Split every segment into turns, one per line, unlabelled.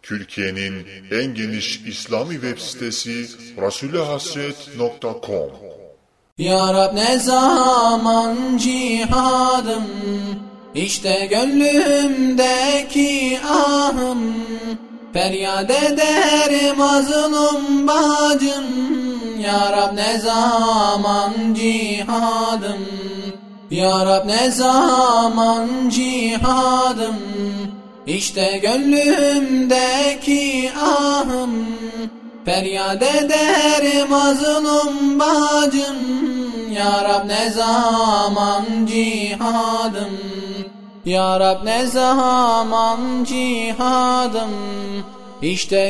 Türkiye'nin en geniş İslami web sitesi rasulehasret.com.
Ya Rab ne zaman cihadım, işte gönlümdeki ahım, feryat eder mazlum bacım. Ya Rab ne zaman cihadım, Ya Rab ne zaman cihadım, İşte gönlümdeki ahım, feryat eder mazlum bacım. Ya Rab ne zaman cihadım, Ya Rab ne zaman cihadım, İşte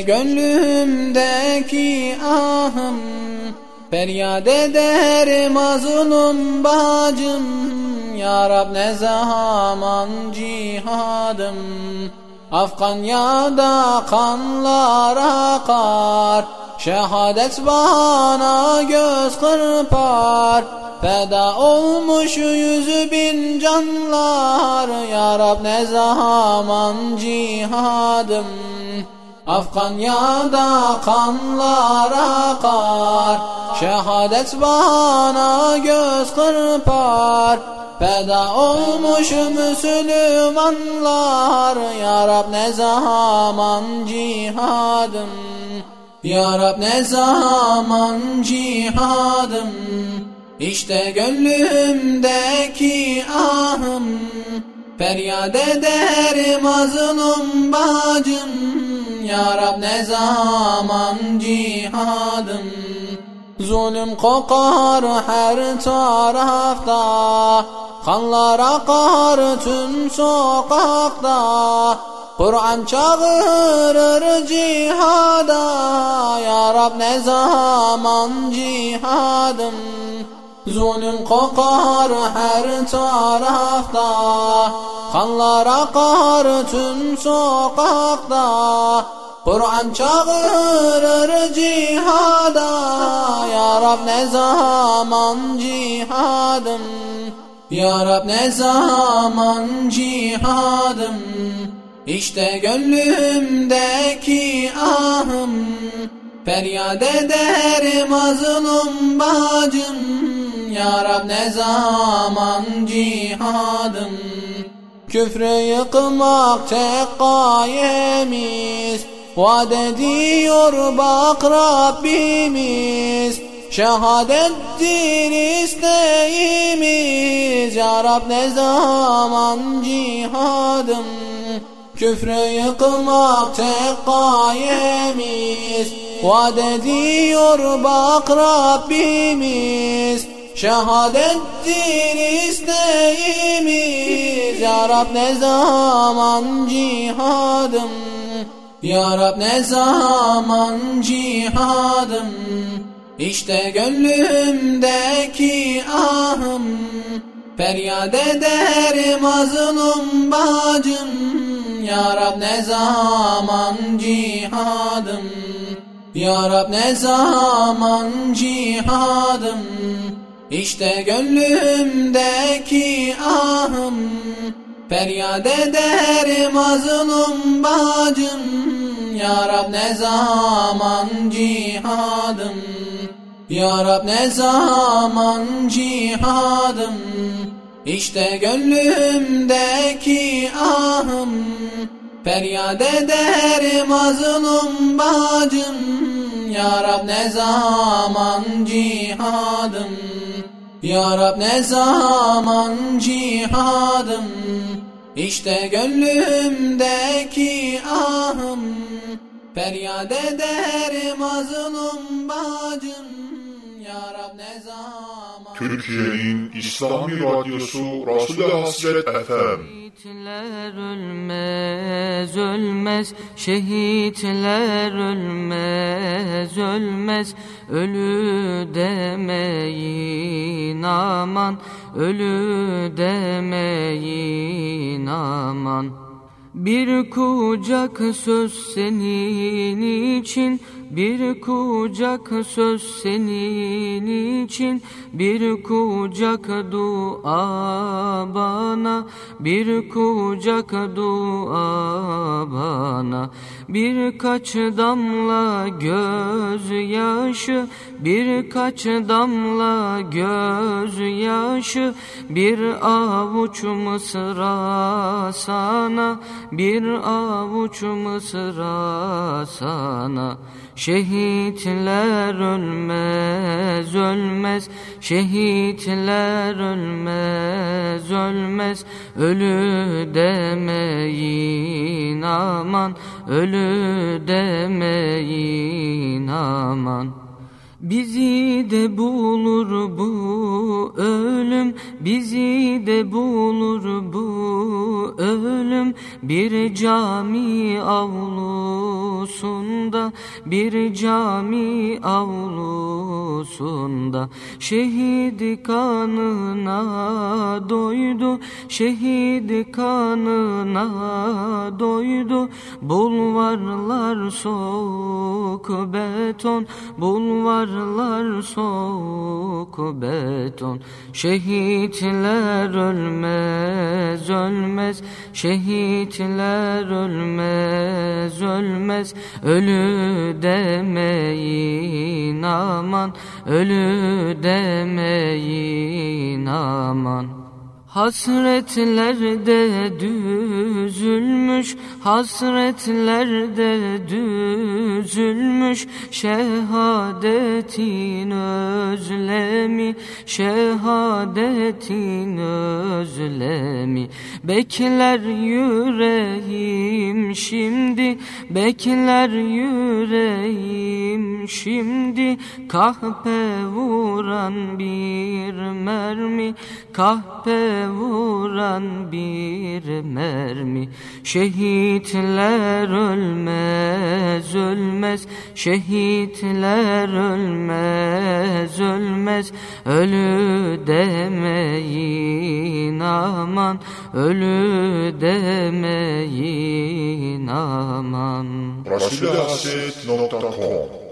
gönlümdeki ahım, feryat eder mazlum bacım. Ya Rab ne zaman cihadım, Afganya'da kanlar akar, şehadet bana göz kırpar, feda olmuş 100.000 canlar. Ya Rab ne zaman cihadım, Afganya'da kanlar akar, şehadet bana göz kırpar, feda olmuş Müslümanlar. Ya Rab ne zaman cihadım, Ya Rab ne zaman cihadım, İşte gönlümdeki ahım, feryat eder mazlum bacım. Ya Rab ne zaman cihadım, zulüm kokar her tarafta, kanlar akar tüm sokakta, Kur'an çağırır cihada. Ya Rab ne zaman cihadım, zulüm kokar her tarafta, kanlar akar tüm sokakta, Kur'an çağırır cihada. Ya Rab ne zaman cihadım, Ya Rab ne zaman cihadım, İşte gönlümdeki ahım, feryat eder mazlum bacım. Ya Rab ne zaman cihadım, küfrü yıkmak tek gayemiz, vaat ediyor bak Rabbimiz, şehadettir isteğimiz. Ya Rab ne zaman cihadım, küfrü yıkmak tek gayemiz, vaat ediyor bak Rabbimiz, şehadettir isteğimiz. Ya Rab ne zaman cihadım, Ya Rab ne zaman cihadım, İşte gönlümdeki ahım, feryat eder mazlum bacım. Ya Rab ne zaman cihadım, Ya Rab ne zaman cihadım, İşte gönlümdeki ahım, feryat eder mazlum bacım. Ya Rab ne zaman cihadım, Ya Rab ne zaman cihadım, İşte gönlümdeki ahım, feryat eder mazlum bacım. Ya Rab ne zaman cihadım, Ya Rab ne zaman cihadım, İşte gönlümdeki ahım, feryat eder mazlum bacım. Ya Rab ne zaman.
Türkiye'nin İslami radyosu Rasul-i Hasret FM.
Şehitler ölmez, ölmez, şehitler ölmez, ölmez, ölü demeyin aman, ölü demeyin aman. Bir kucak söz senin için, bir kucak söz senin için, bir kucak dua bana, bir kucak dua bana. Birkaç damla gözyaşı, birkaç damla gözyaşı, bir avuç mısra sana, bir avuç mısra sana. Şehitler ölmez, ölmez, şehitler ölmez, ölmez. Ölü demeyin aman, ölü demeyin aman. Bizi de bulur bu ölüm, bizi de bulur bu ölüm. Bir cami avlusunda, bir cami avlusunda. Şehit kanına doydu, şehit kanına doydu. Bulvarlar soğuk beton, bulvarlar soğuk beton. Şehitler ölmez, ölmez, şehitler ölmez, ölmez. Ölü demeyin aman, ölü demeyin aman. Hasretlerde düzülmüş, hasretlerde düzülmüş. Şehadetin özlemi, şehadetin özlemi. Bekler yüreğim şimdi, bekler yüreğim şimdi. Kahpe vuran bir mermi, kahpe vuran bir mermi. Şehitler ölmez, ölmez, şehitler ölmez, ölmez. Ölü demeyin aman, ölü demeyin aman.
Resulhaset.com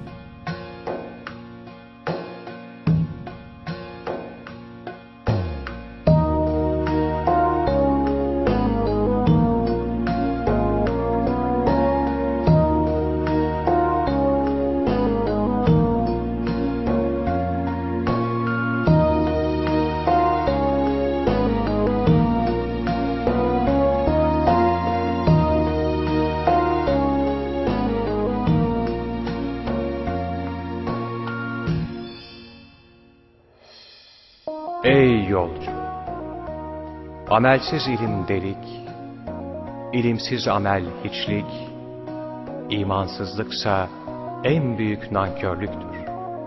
Ey yolcu! Amelsiz ilim delik, ilimsiz amel hiçlik, imansızlıksa en büyük nankörlüktür.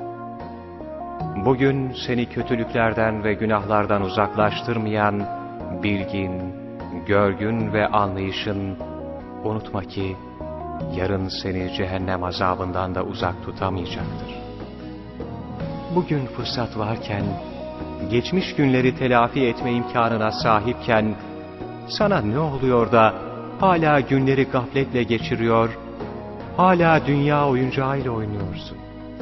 Bugün seni kötülüklerden ve günahlardan uzaklaştırmayan bilgin, görgün ve anlayışın, unutma ki yarın seni cehennem azabından da uzak tutamayacaktır. Bugün fırsat varken, geçmiş günleri telafi etme imkanına sahipken, sana ne oluyor da hala günleri gafletle geçiriyor, hala dünya oyuncağıyla oynuyorsun?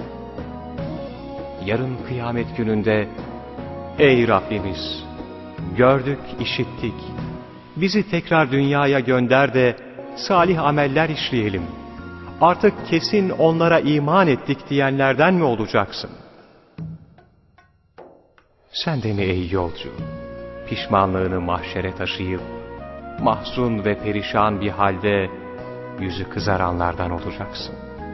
Yarın kıyamet gününde, ey Rabbimiz, gördük, işittik, bizi tekrar dünyaya gönder de salih ameller işleyelim. Artık kesin onlara iman ettik diyenlerden mi olacaksın? Sen de mi ey yolcu, pişmanlığını mahşere taşıyıp, mahzun ve perişan bir halde yüzü kızaranlardan olacaksın?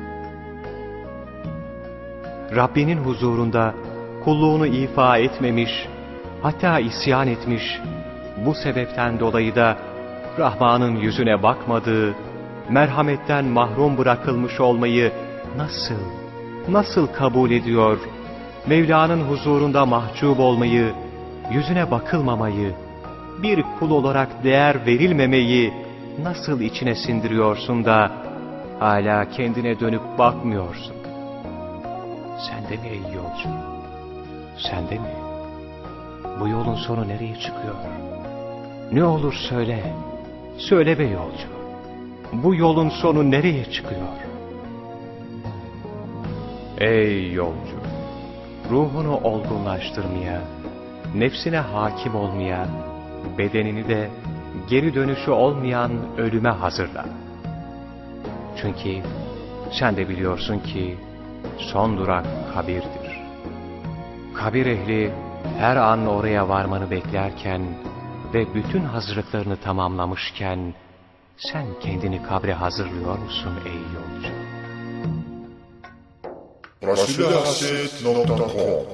Rabbinin huzurunda kulluğunu ifa etmemiş, hatta isyan etmiş, bu sebepten dolayı da Rahman'ın yüzüne bakmadığı, merhametten mahrum bırakılmış olmayı nasıl kabul ediyor, Mevla'nın huzurunda mahcup olmayı, yüzüne bakılmamayı, bir kul olarak değer verilmemeyi nasıl içine sindiriyorsun da hala kendine dönüp bakmıyorsun? Sen de mi ey yolcu? Sen de mi? Bu yolun sonu nereye çıkıyor? Ne olur söyle, Söyle be yolcu, bu yolun sonu nereye çıkıyor? Ey yolcu, ruhunu olgunlaştırmaya, nefsine hakim olmaya, bedenini de geri dönüşü olmayan ölüme hazırla. Çünkü sen de biliyorsun ki son durak kabirdir. Kabir ehli her an oraya varmanı beklerken ve bütün hazırlıklarını tamamlamışken sen kendini kabre hazırlıyor musun ey yolcu?
Resulihasret.com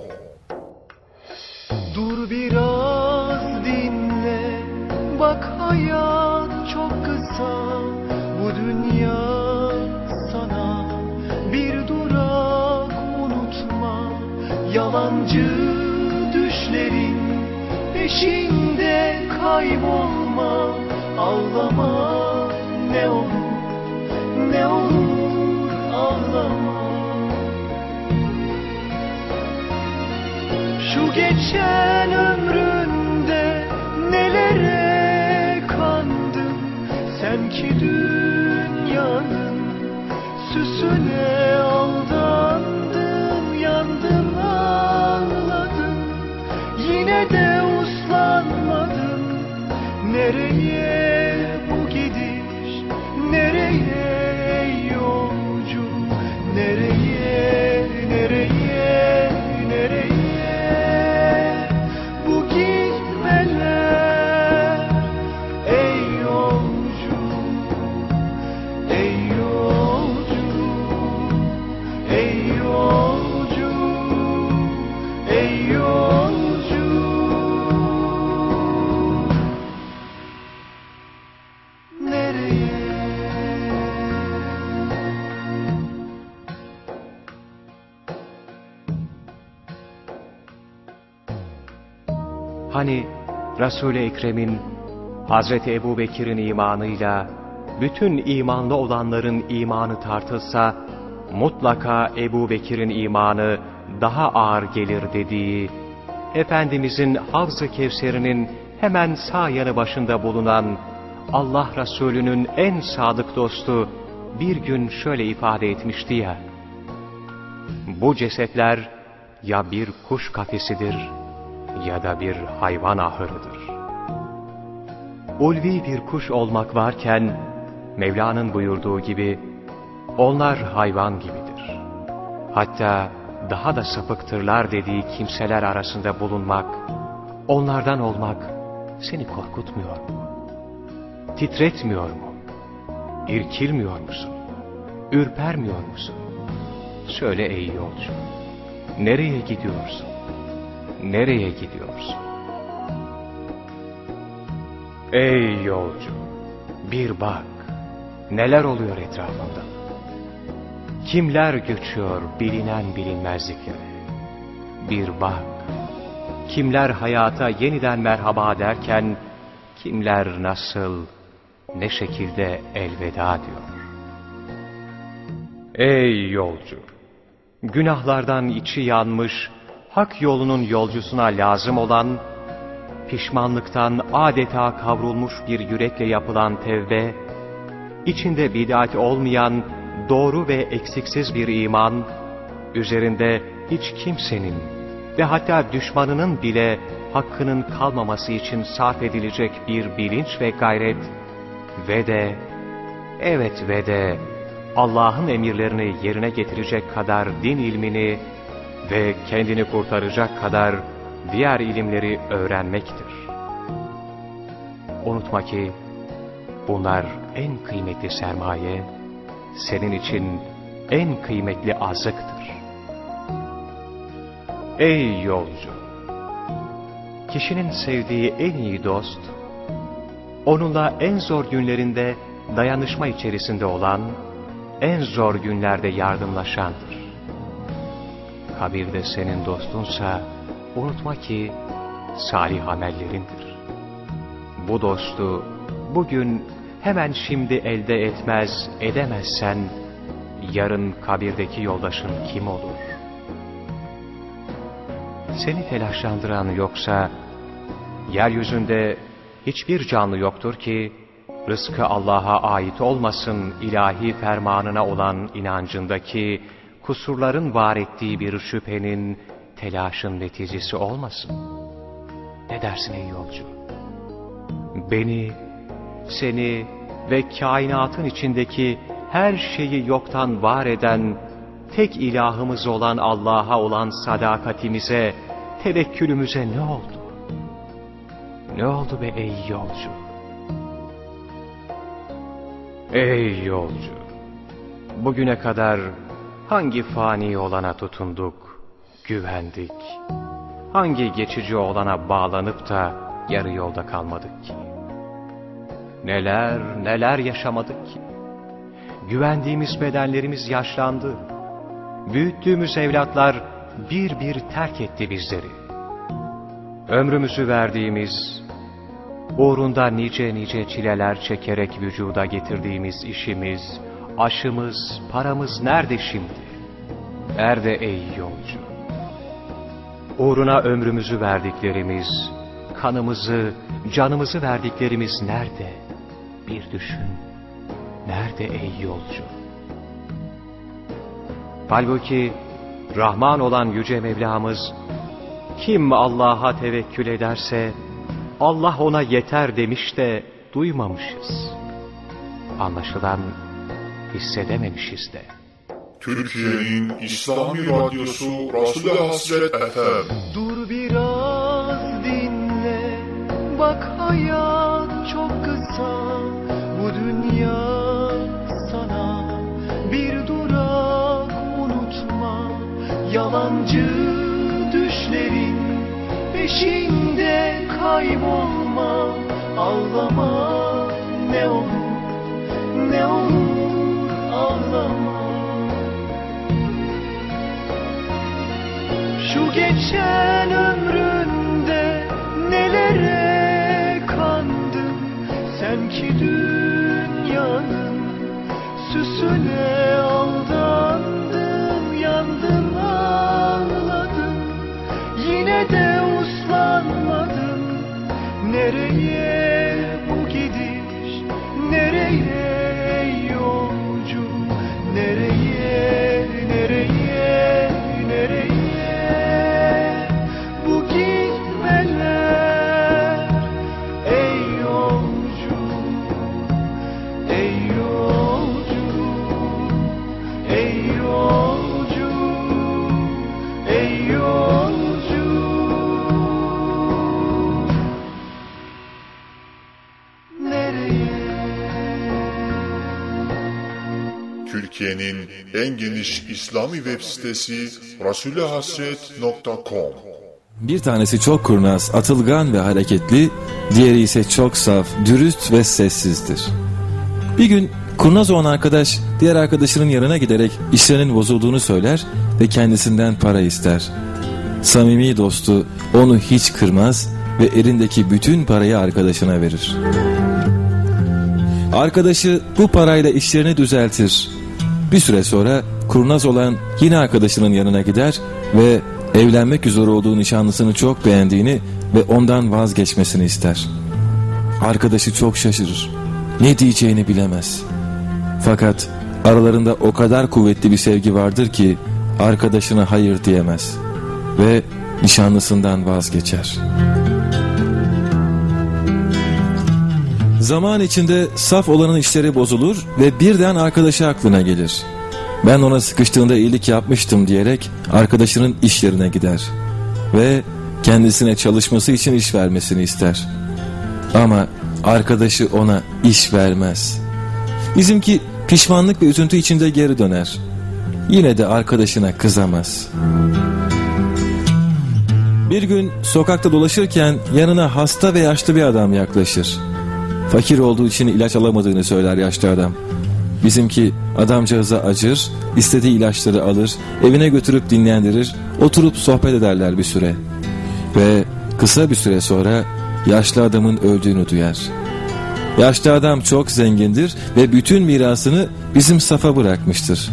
Dur biraz dinle, bak hayat çok kısa. Bu dünya sana bir durak, unutma. Yalancı düşlerin peşinde kaybolma. Ağlama, ne olur, ne olur ağlama. Şu geçen ömründe nelere kandın sen ki dünyanın süsüne aldandın, yandın, ağladın, yine de uslanmadın. Nereye bu gidiş, nereye yolcu, nereye, nereye, nereye?
Hani Resul-i Ekrem'in Hazreti Ebubekir'in imanıyla bütün imanlı olanların imanı tartılsa mutlaka Ebubekir'in imanı daha ağır gelir dediği, Efendimizin Havz-ı Kevser'inin hemen sağ yanı başında bulunan Allah Resulü'nün en sadık dostu bir gün şöyle ifade etmişti ya: bu cesetler ya bir kuş kafesidir ya da bir hayvan ahırıdır. Ulvi bir kuş olmak varken Mevla'nın buyurduğu gibi onlar hayvan gibidir. Hatta daha da sapıktırlar dediği kimseler arasında bulunmak, onlardan olmak seni korkutmuyor mu? Titretmiyor mu? İrkilmiyor musun? Ürpermiyor musun? Söyle ey yolcu, nereye gidiyorsun? Nereye gidiyorsun? Ey yolcu, bir bak, neler oluyor etrafında? Kimler göçüyor bilinen bilinmezliklere? Bir bak, kimler hayata yeniden merhaba derken, kimler nasıl, ne şekilde elveda diyor? Ey yolcu, günahlardan içi yanmış, hak yolunun yolcusuna lazım olan, pişmanlıktan adeta kavrulmuş bir yürekle yapılan tevbe, içinde bid'at olmayan doğru ve eksiksiz bir iman, üzerinde hiç kimsenin ve hatta düşmanının bile hakkının kalmaması için sarf edilecek bir bilinç ve gayret ve de, evet ve de Allah'ın emirlerini yerine getirecek kadar din ilmini ve kendini kurtaracak kadar diğer ilimleri öğrenmektir. Unutma ki bunlar en kıymetli sermaye, senin için en kıymetli azıktır. Ey yolcu! Kişinin sevdiği en iyi dost, onunla en zor günlerinde dayanışma içerisinde olan, en zor günlerde yardımlaşandır. Kabirde senin dostunsa, unutma ki salih amellerindir. Bu dostu bugün hemen şimdi elde edemezsen, yarın kabirdeki yoldaşın kim olur? Seni telaşlandıran yoksa, yeryüzünde hiçbir canlı yoktur ki, rızkı Allah'a ait olmasın ilahi fermanına olan inancındaki kusurların var ettiği bir şüphenin, telaşın neticesi olmasın. Ne dersin ey yolcu? Beni, seni ve kainatın içindeki her şeyi yoktan var eden, tek ilahımız olan Allah'a olan sadakatimize, tevekkülümüze ne oldu? Ne oldu be ey yolcu? Ey yolcu! Bugüne kadar hangi fani olana tutunduk, güvendik? Hangi geçici olana bağlanıp da yarı yolda kalmadık ki? Neler neler yaşamadık ki? Güvendiğimiz bedenlerimiz yaşlandı. Büyüttüğümüz evlatlar bir bir terk etti bizleri. Ömrümüzü verdiğimiz, uğrunda nice nice çileler çekerek vücuda getirdiğimiz işimiz, aşımız, paramız nerede şimdi? Nerede ey yolcu? Uğruna ömrümüzü verdiklerimiz, kanımızı, canımızı verdiklerimiz nerede? Bir düşün, nerede ey yolcu? Halbuki Rahman olan Yüce Mevlamız, kim Allah'a tevekkül ederse, Allah ona yeter demiş de duymamışız. Anlaşılan hissedememişiz de.
Türkiye'nin İslami Radyosu Resul-i Hasret FM.
Dur biraz dinle, bak hayat çok kısa. Bu dünya sana bir durak, unutma. Yalancı düşlerin peşinde kaybolma. Ağlama, ne olur, ne olur ağlama. Şu geçen ömründe nelere kandın, sen ki dünyanın süsüne aldandın, yandın, ağladın, yine de uslanmadın. Nereye bu gidiş, nereye yolcu, nereye, nereye, nereye?
Türkiye'nin en geniş İslami web sitesi rasulihasret.com.
Bir tanesi çok kurnaz, atılgan ve hareketli, diğeri ise çok saf, dürüst ve sessizdir. Bir gün kurnaz olan arkadaş diğer arkadaşının yanına giderek işlerinin bozulduğunu söyler ve kendisinden para ister. Samimi dostu onu hiç kırmaz ve elindeki bütün parayı arkadaşına verir. Arkadaşı bu parayla işlerini düzeltir. Bir süre sonra kurnaz olan yine arkadaşının yanına gider ve evlenmek üzere olduğu nişanlısını çok beğendiğini ve ondan vazgeçmesini ister. Arkadaşı çok şaşırır. Ne diyeceğini bilemez. Fakat aralarında o kadar kuvvetli bir sevgi vardır ki arkadaşına hayır diyemez ve nişanlısından vazgeçer. Zaman içinde saf olanın işleri bozulur ve birden arkadaşı aklına gelir. Ben ona sıkıştığında iyilik yapmıştım diyerek arkadaşının iş yerine gider ve kendisine çalışması için iş vermesini ister. Ama arkadaşı ona iş vermez. Bizimki pişmanlık ve üzüntü içinde geri döner. Yine de arkadaşına kızamaz. Bir gün sokakta dolaşırken yanına hasta ve yaşlı bir adam yaklaşır. Fakir olduğu için ilaç alamadığını söyler yaşlı adam. Bizimki adamcağıza acır, istediği ilaçları alır, evine götürüp dinlendirir, oturup sohbet ederler bir süre. Ve kısa bir süre sonra yaşlı adamın öldüğünü duyar. Yaşlı adam çok zengindir ve bütün mirasını bizim Saf'a bırakmıştır.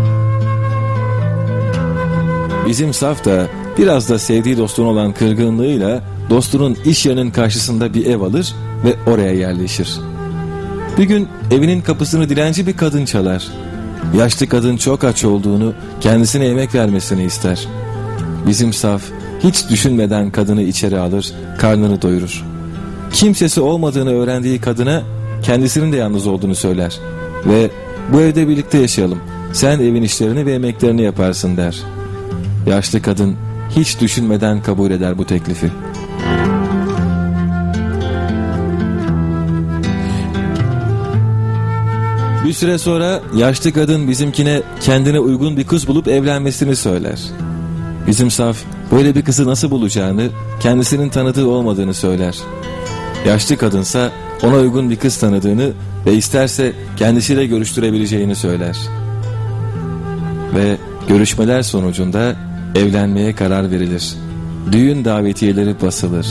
Bizim Saf da biraz da sevdiği dostuna olan kırgınlığıyla dostunun iş yerinin karşısında bir ev alır ve oraya yerleşir. Bir gün evinin kapısını dilenci bir kadın çalar. Yaşlı kadın çok aç olduğunu, kendisine yemek vermesini ister. Bizim saf hiç düşünmeden kadını içeri alır, karnını doyurur. Kimsesi olmadığını öğrendiği kadına kendisinin de yalnız olduğunu söyler ve bu evde birlikte yaşayalım, sen evin işlerini ve yemeklerini yaparsın der. Yaşlı kadın hiç düşünmeden kabul eder bu teklifi. Bir süre sonra yaşlı kadın bizimkine kendine uygun bir kız bulup evlenmesini söyler. Bizim saf böyle bir kızı nasıl bulacağını, kendisinin tanıdığı olmadığını söyler. Yaşlı kadınsa ona uygun bir kız tanıdığını ve isterse kendisiyle görüştürebileceğini söyler. Ve görüşmeler sonucunda evlenmeye karar verilir. Düğün davetiyeleri basılır.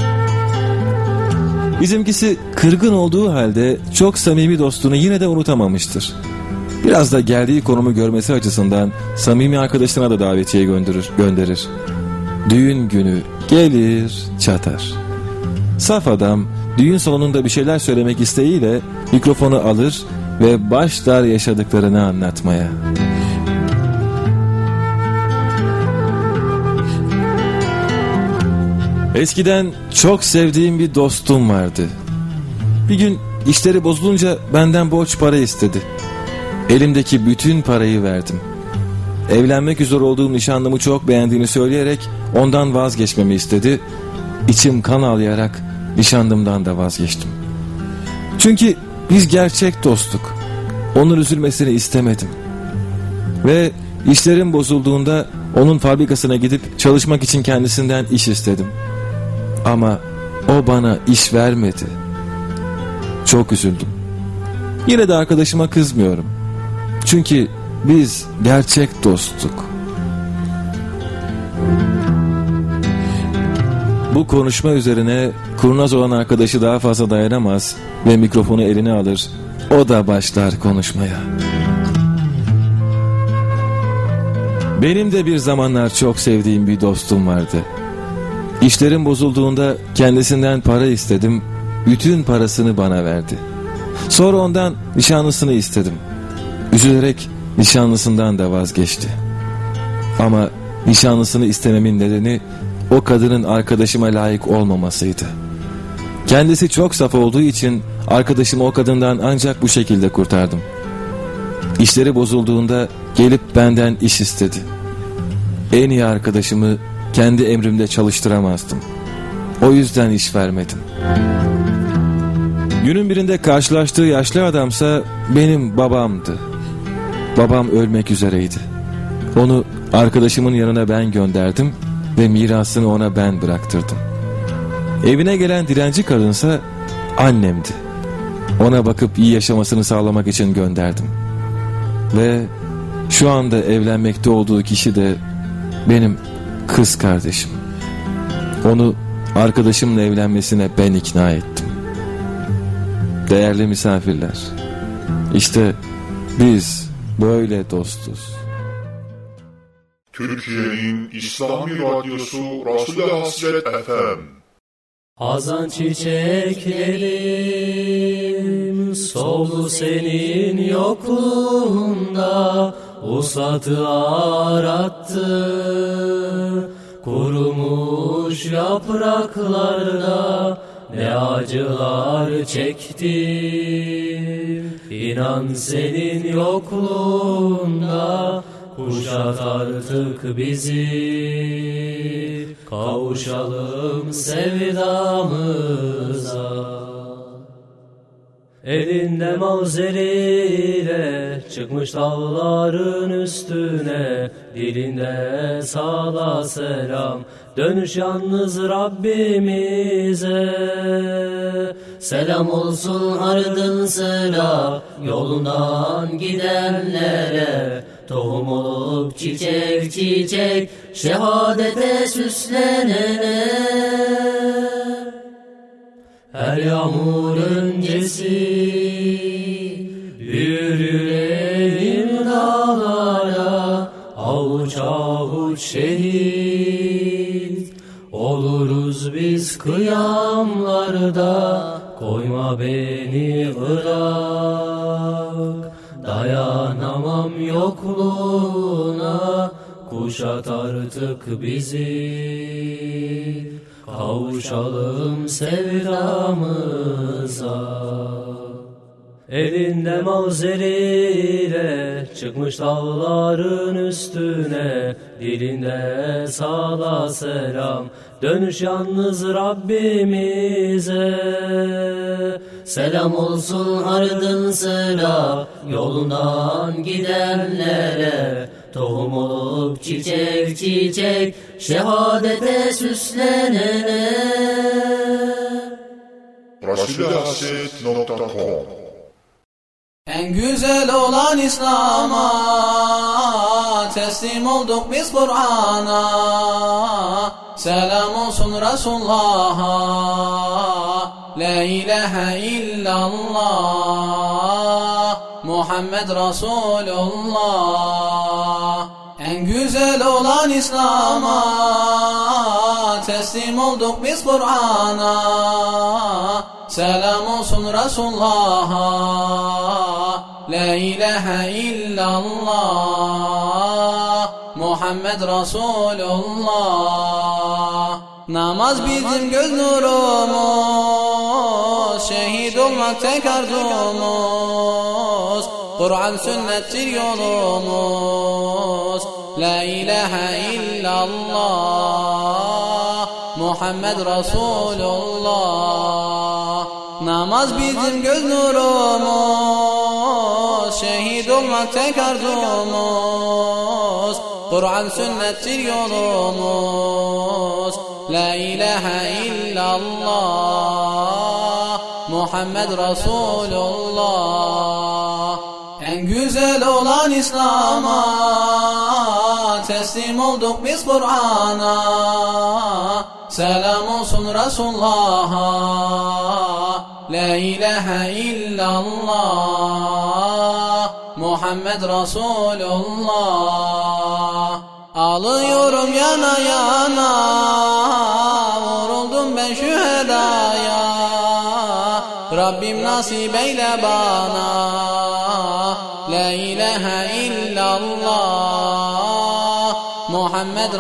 Bizimkisi kırgın olduğu halde çok samimi dostunu yine de unutamamıştır. Biraz da geldiği konumu görmesi açısından samimi arkadaşına da davetiye gönderir. Düğün günü gelir çatar. Saf adam düğün salonunda bir şeyler söylemek isteğiyle mikrofonu alır ve başlar yaşadıklarını anlatmaya. Eskiden çok sevdiğim bir dostum vardı. Bir gün işleri bozulunca benden borç para istedi. Elimdeki bütün parayı verdim. Evlenmek üzere olduğum nişanlımı çok beğendiğini söyleyerek ondan vazgeçmemi istedi. İçim kan ağlayarak nişanlımdan da vazgeçtim. Çünkü biz gerçek dostluk. Onun üzülmesini istemedim. Ve işlerim bozulduğunda onun fabrikasına gidip çalışmak için kendisinden iş istedim. Ama o bana iş vermedi. Çok üzüldüm. Yine de arkadaşıma kızmıyorum. Çünkü biz gerçek dostluk. Bu konuşma üzerine kurnaz olan arkadaşı daha fazla dayanamaz ve mikrofonu eline alır. O da başlar konuşmaya. Benim de bir zamanlar çok sevdiğim bir dostum vardı. İşlerim bozulduğunda kendisinden para istedim. Bütün parasını bana verdi. Sonra ondan nişanlısını istedim. Üzülerek nişanlısından da vazgeçti. Ama nişanlısını istememin nedeni o kadının arkadaşıma layık olmamasıydı. Kendisi çok saf olduğu için arkadaşımı o kadından ancak bu şekilde kurtardım. İşleri bozulduğunda gelip benden iş istedi. En iyi arkadaşımı kendi emrimde çalıştıramazdım. O yüzden iş vermedim. Günün birinde karşılaştığı yaşlı adamsa benim babamdı. Babam ölmek üzereydi. Onu arkadaşımın yanına ben gönderdim ve mirasını ona ben bıraktırdım. Evine gelen dilenci kadınsa annemdi. Ona bakıp iyi yaşamasını sağlamak için gönderdim. Ve şu anda evlenmekte olduğu kişi de benim kız kardeşim. Onu arkadaşımla evlenmesine ben ikna ettim. Değerli misafirler, işte biz böyle dostuz.
Türkiye'nin İslami Radyosu Resul-i Hasret FM.
Hazan çiçeklerim soldu senin yokluğunda, usadı arattı kurumuş yapraklarda, ne acılar çektim inan senin yokluğunda. Kuşat artık bizi, kavuşalım sevdamıza. Elinde mavzeriyle çıkmış dağların üstüne, dilinde sala selam, dönüş yalnız Rabbimize. Selam olsun ardın sıra yolundan gidenlere, tohum olup çiçek çiçek şehadete süslenene. Her yağmur öncesi yürüyelim dağlara, avuç avuç şehit oluruz biz kıyamlarda. koyma beni Irak. Dayanamam yokluğuna, kuşat artık bizi, kavuşalım sevdamıza. Elinde mavzeriyle çıkmış dağların üstüne, dilinde sala selam, dönüş yalnız Rabbimize. Selam olsun ardın sıra yolundan gidenlere, tohum olup çiçek çiçek şehadete süslenene.
Resulühasret.com
En güzel olan İslam'a teslim olduk biz Kur'an'a. Selam olsun Resulullah'a, la ilahe illallah, Muhammed Resulullah. En güzel olan İslam'a teslim olduk biz Kur'an'a. Selam olsun Resulullah'a, la ilahe illallah, Muhammed Resulullah. Namaz bizim göz nurumuz, şehit olmak tek arzumuz. Kur'an sünnettir yolumuz, la ilahe illallah, Muhammed Resulullah. Namaz bizim göz nurumuz, şehit olmak tek arzumuz. Kur'an sünnettir yolumuz, la ilahe illallah, Muhammed Resulullah. En güzel olan İslam'a teslim olduk biz Kur'an'a. Selam olsun Resulullah'a, la ilahe illallah, Muhammed Resulullah. Alıyorum yana yana, vuruldum ben şühedaya. Rabbim nasip eyle bana, la ilahe illallah, Muhammed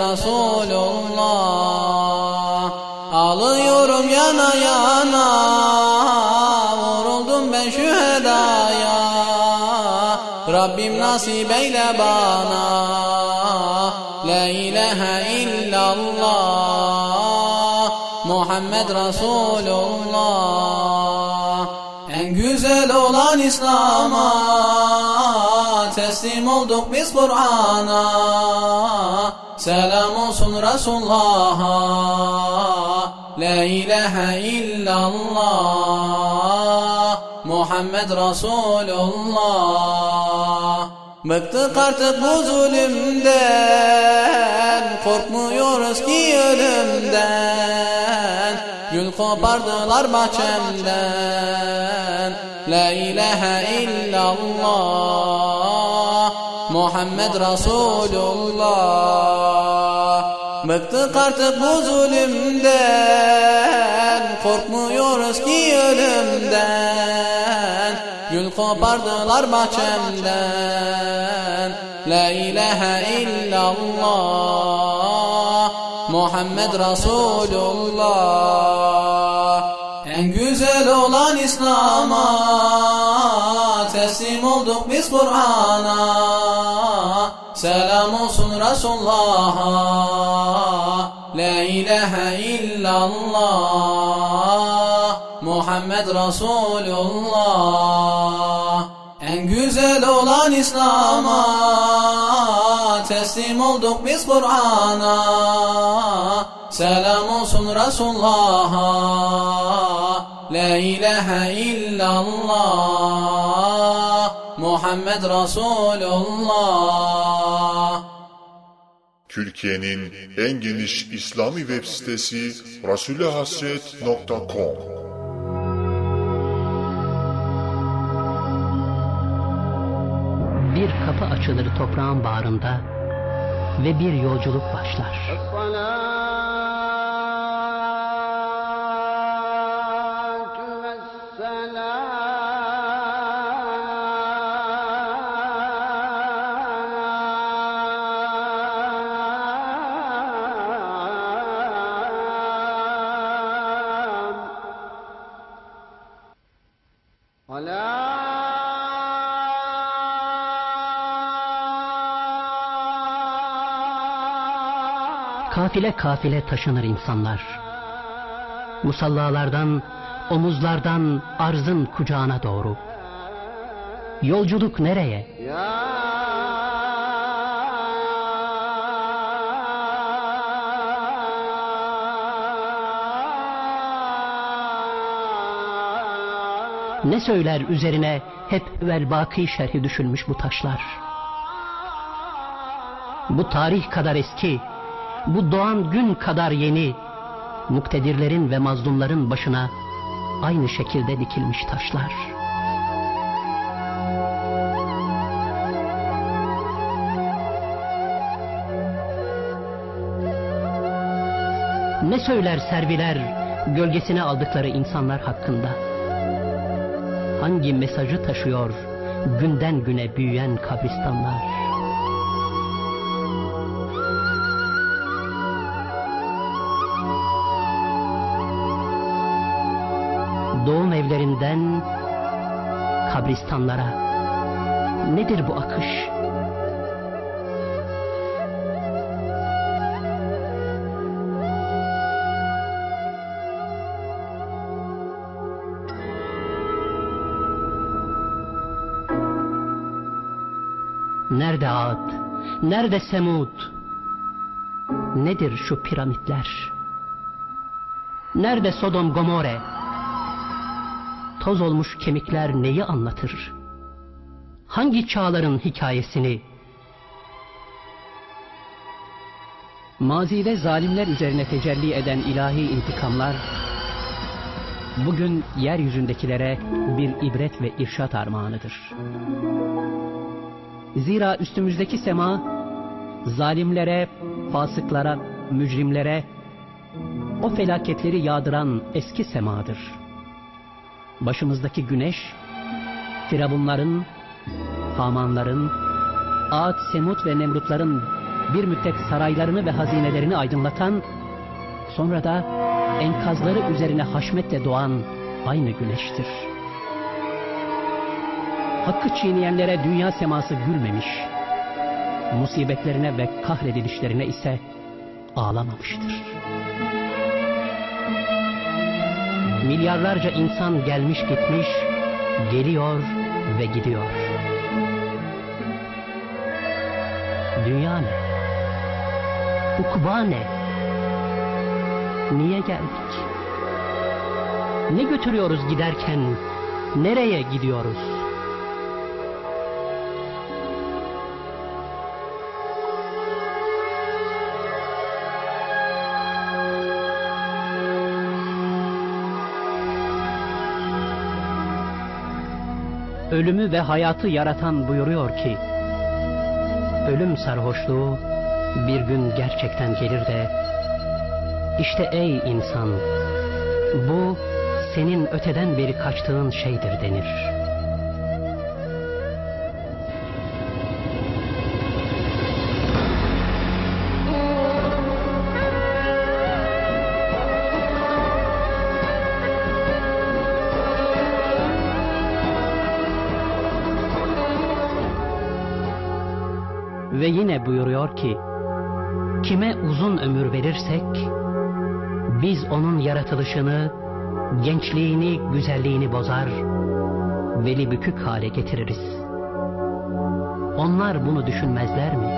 Resulullah. Alıyorum yana yana, vuruldum ben şühedaya. Rabbim nasip eyle bana, la ilahe illallah, Muhammed Resulullah. En güzel olan İslam'a teslim olduk biz Kur'an'a. Selam olsun Resulullah'a, la ilahe illallah, Muhammed Resulullah. Bıktık artık bu zulümden, korkmuyoruz ki ölümden. Gül kopardılar bahçemden, la ilahe illallah, Muhammed Resulullah. Bıktık artık bu zulümden, korkmuyoruz ki ölümden. Gül kopardılar bahçemden, la ilahe illallah, Muhammed Resulullah. En güzel olan İslam'a teslim olduk biz Kur'an'a. Selam olsun Resulullah'a, la ilahe illallah, Muhammed Resulullah. En güzel olan İslam'a teslim olduk biz Kur'an'a. Selam olsun Resulullah'a, la ilahe illallah, Muhammed Resulullah.
Türkiye'nin en geniş İslami web sitesi Resulühasret.com.
Bir kapı açılır toprağın bağrında ve bir yolculuk başlar. Kafile kafile taşınır insanlar. Musallalardan, omuzlardan arzın kucağına doğru. Yolculuk nereye? Ne söyler üzerine hep velbaki şerhi düşülmüş bu taşlar? Bu tarih kadar eski, bu doğan gün kadar yeni, muktedirlerin ve mazlumların başına aynı şekilde dikilmiş taşlar. Ne söyler serviler gölgesine aldıkları insanlar hakkında? Hangi mesajı taşıyor günden güne büyüyen kabristanlar? Doğum evlerinden kabristanlara nedir bu akış? Nerede Ad? Nerede Semud? Nedir şu piramitler? Nerede Sodom Gomorre? Toz olmuş kemikler neyi anlatır? Hangi çağların hikayesini? Mazide zalimler üzerine tecelli eden ilahi intikamlar, bugün yeryüzündekilere bir ibret ve irşat armağanıdır. Zira üstümüzdeki sema, zalimlere, fasıklara, mücrimlere o felaketleri yağdıran eski semadır. Başımızdaki güneş, Firavunların, Hamanların, Ad, Semud ve Nemrutların bir müddet saraylarını ve hazinelerini aydınlatan, sonra da enkazları üzerine haşmetle doğan aynı güneştir. Hakkı çiğneyenlere dünya seması gülmemiş, musibetlerine ve kahredilişlerine ise ağlamamıştır. Milyarlarca insan gelmiş gitmiş, geliyor ve gidiyor. Dünya ne? Ukba ne? Niye geldik? Ne götürüyoruz giderken? Nereye gidiyoruz? Ölümü ve hayatı yaratan buyuruyor ki, ölüm sarhoşluğu bir gün gerçekten gelir de, işte ey insan, bu senin öteden beri kaçtığın şeydir denir. Ve yine buyuruyor ki, kime uzun ömür verirsek, biz onun yaratılışını, gençliğini, güzelliğini bozar, veli bükük hale getiririz. Onlar bunu düşünmezler mi?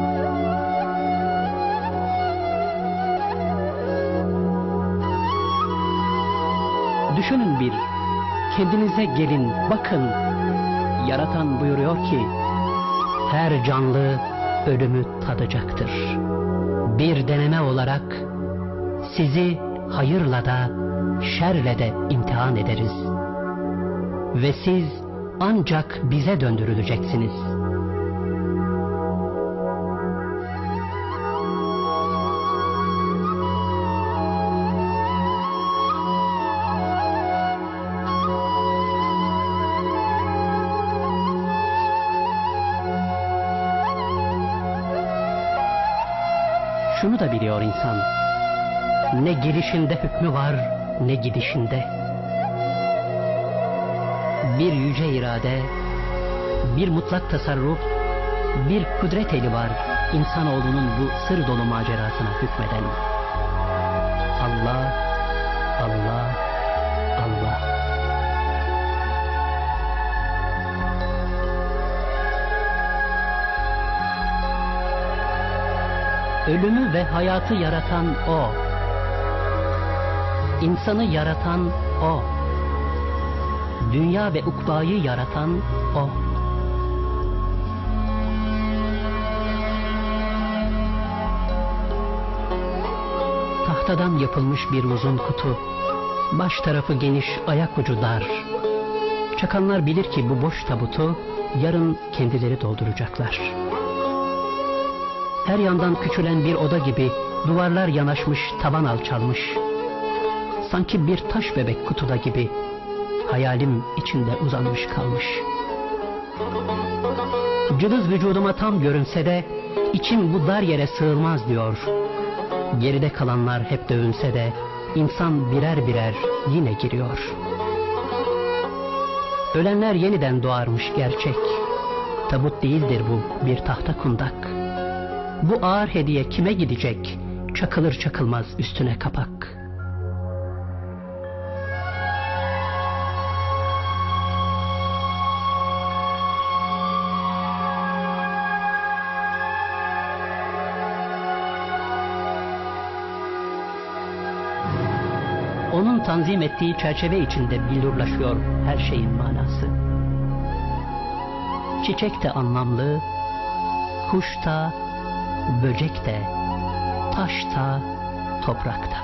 Düşünün bir, kendinize gelin, bakın. Yaratan buyuruyor ki, her canlı ölümü tadacaktır. Bir deneme olarak sizi hayırla da şerle de imtihan ederiz. Ve siz ancak bize döndürüleceksiniz. Şunu da biliyor insan, ne gelişinde hükmü var, ne gidişinde. Bir yüce irade, bir mutlak tasarruf, bir kudret eli var insanoğlunun bu sır dolu macerasına hükmeden. Allah, Allah, Allah. Ölümü ve hayatı yaratan O. İnsanı yaratan O. Dünya ve ukbayı yaratan O. Tahtadan yapılmış bir uzun kutu. Baş tarafı geniş, ayak ucu dar. Çakanlar bilir ki bu boş tabutu yarın kendileri dolduracaklar. Her yandan küçülen bir oda gibi duvarlar yanaşmış, tavan alçalmış. Sanki bir taş bebek kutuda gibi hayalim içinde uzanmış kalmış. Cılız vücuduma tam görünse de içim bu dar yere sığılmaz diyor. Geride kalanlar hep dövünse de insan birer birer yine giriyor. Ölenler yeniden doğarmış gerçek. Tabut değildir bu, bir tahta kundak. Bu ağır hediye kime gidecek? Çakılır çakılmaz üstüne kapak. Onun tanzim ettiği çerçeve içinde billurlaşıyor her şeyin manası. Çiçek de anlamlı, kuş da, böcek de, taş da, toprak da.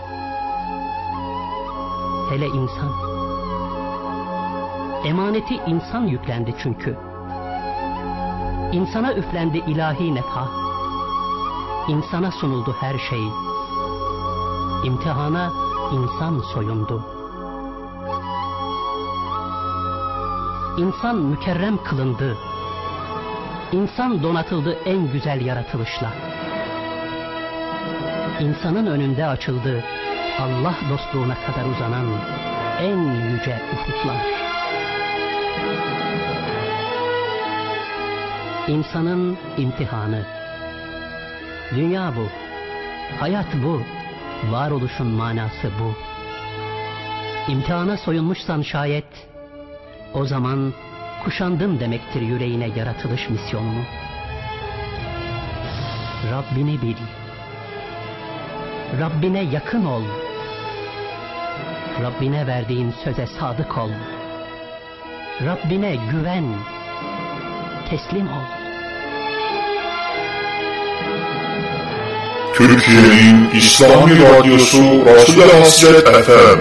Hele insan. Emaneti insan yüklendi çünkü. İnsana üflendi ilahi nefha. İnsana sunuldu her şey. İmtihana İnsan soyundu. İnsan mükerrem kılındı. İnsan donatıldı en güzel yaratılışla. İnsanın önünde açıldı Allah dostluğuna kadar uzanan en yüce ufuklar. İnsanın imtihanı. Dünya bu, hayat bu. Varoluşun manası bu. İmtihana soyunmuşsan şayet, o zaman kuşandın demektir yüreğine yaratılış misyonunu. Rabbini bil. Rabbine yakın ol. Rabbine verdiğin söze sadık ol. Rabbine güven. Teslim ol.
Türkiye'nin İslami Radyosu Resul-i Hasret FM.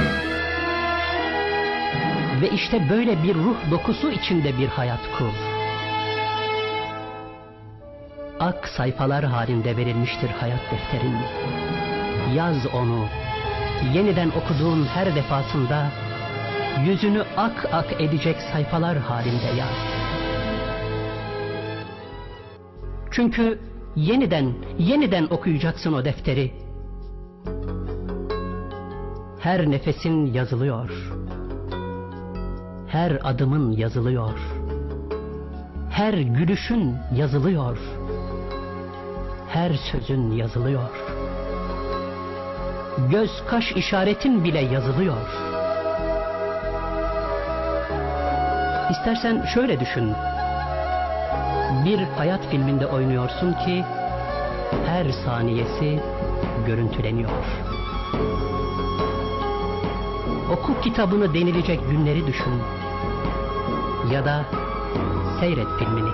Ve işte böyle bir ruh dokusu içinde bir hayat kur. Ak sayfalar halinde verilmiştir hayat defterin. Yaz onu. Yeniden okuduğun her defasında yüzünü ak ak edecek sayfalar halinde yaz. Çünkü yeniden okuyacaksın o defteri. Her nefesin yazılıyor. Her adımın yazılıyor. Her gülüşün yazılıyor. Her sözün yazılıyor. Göz kaş işaretin bile yazılıyor. İstersen şöyle düşün. Bir hayat filminde oynuyorsun ki her saniyesi görüntüleniyor. Oku kitabını denilecek günleri düşün. Ya da seyret filmini.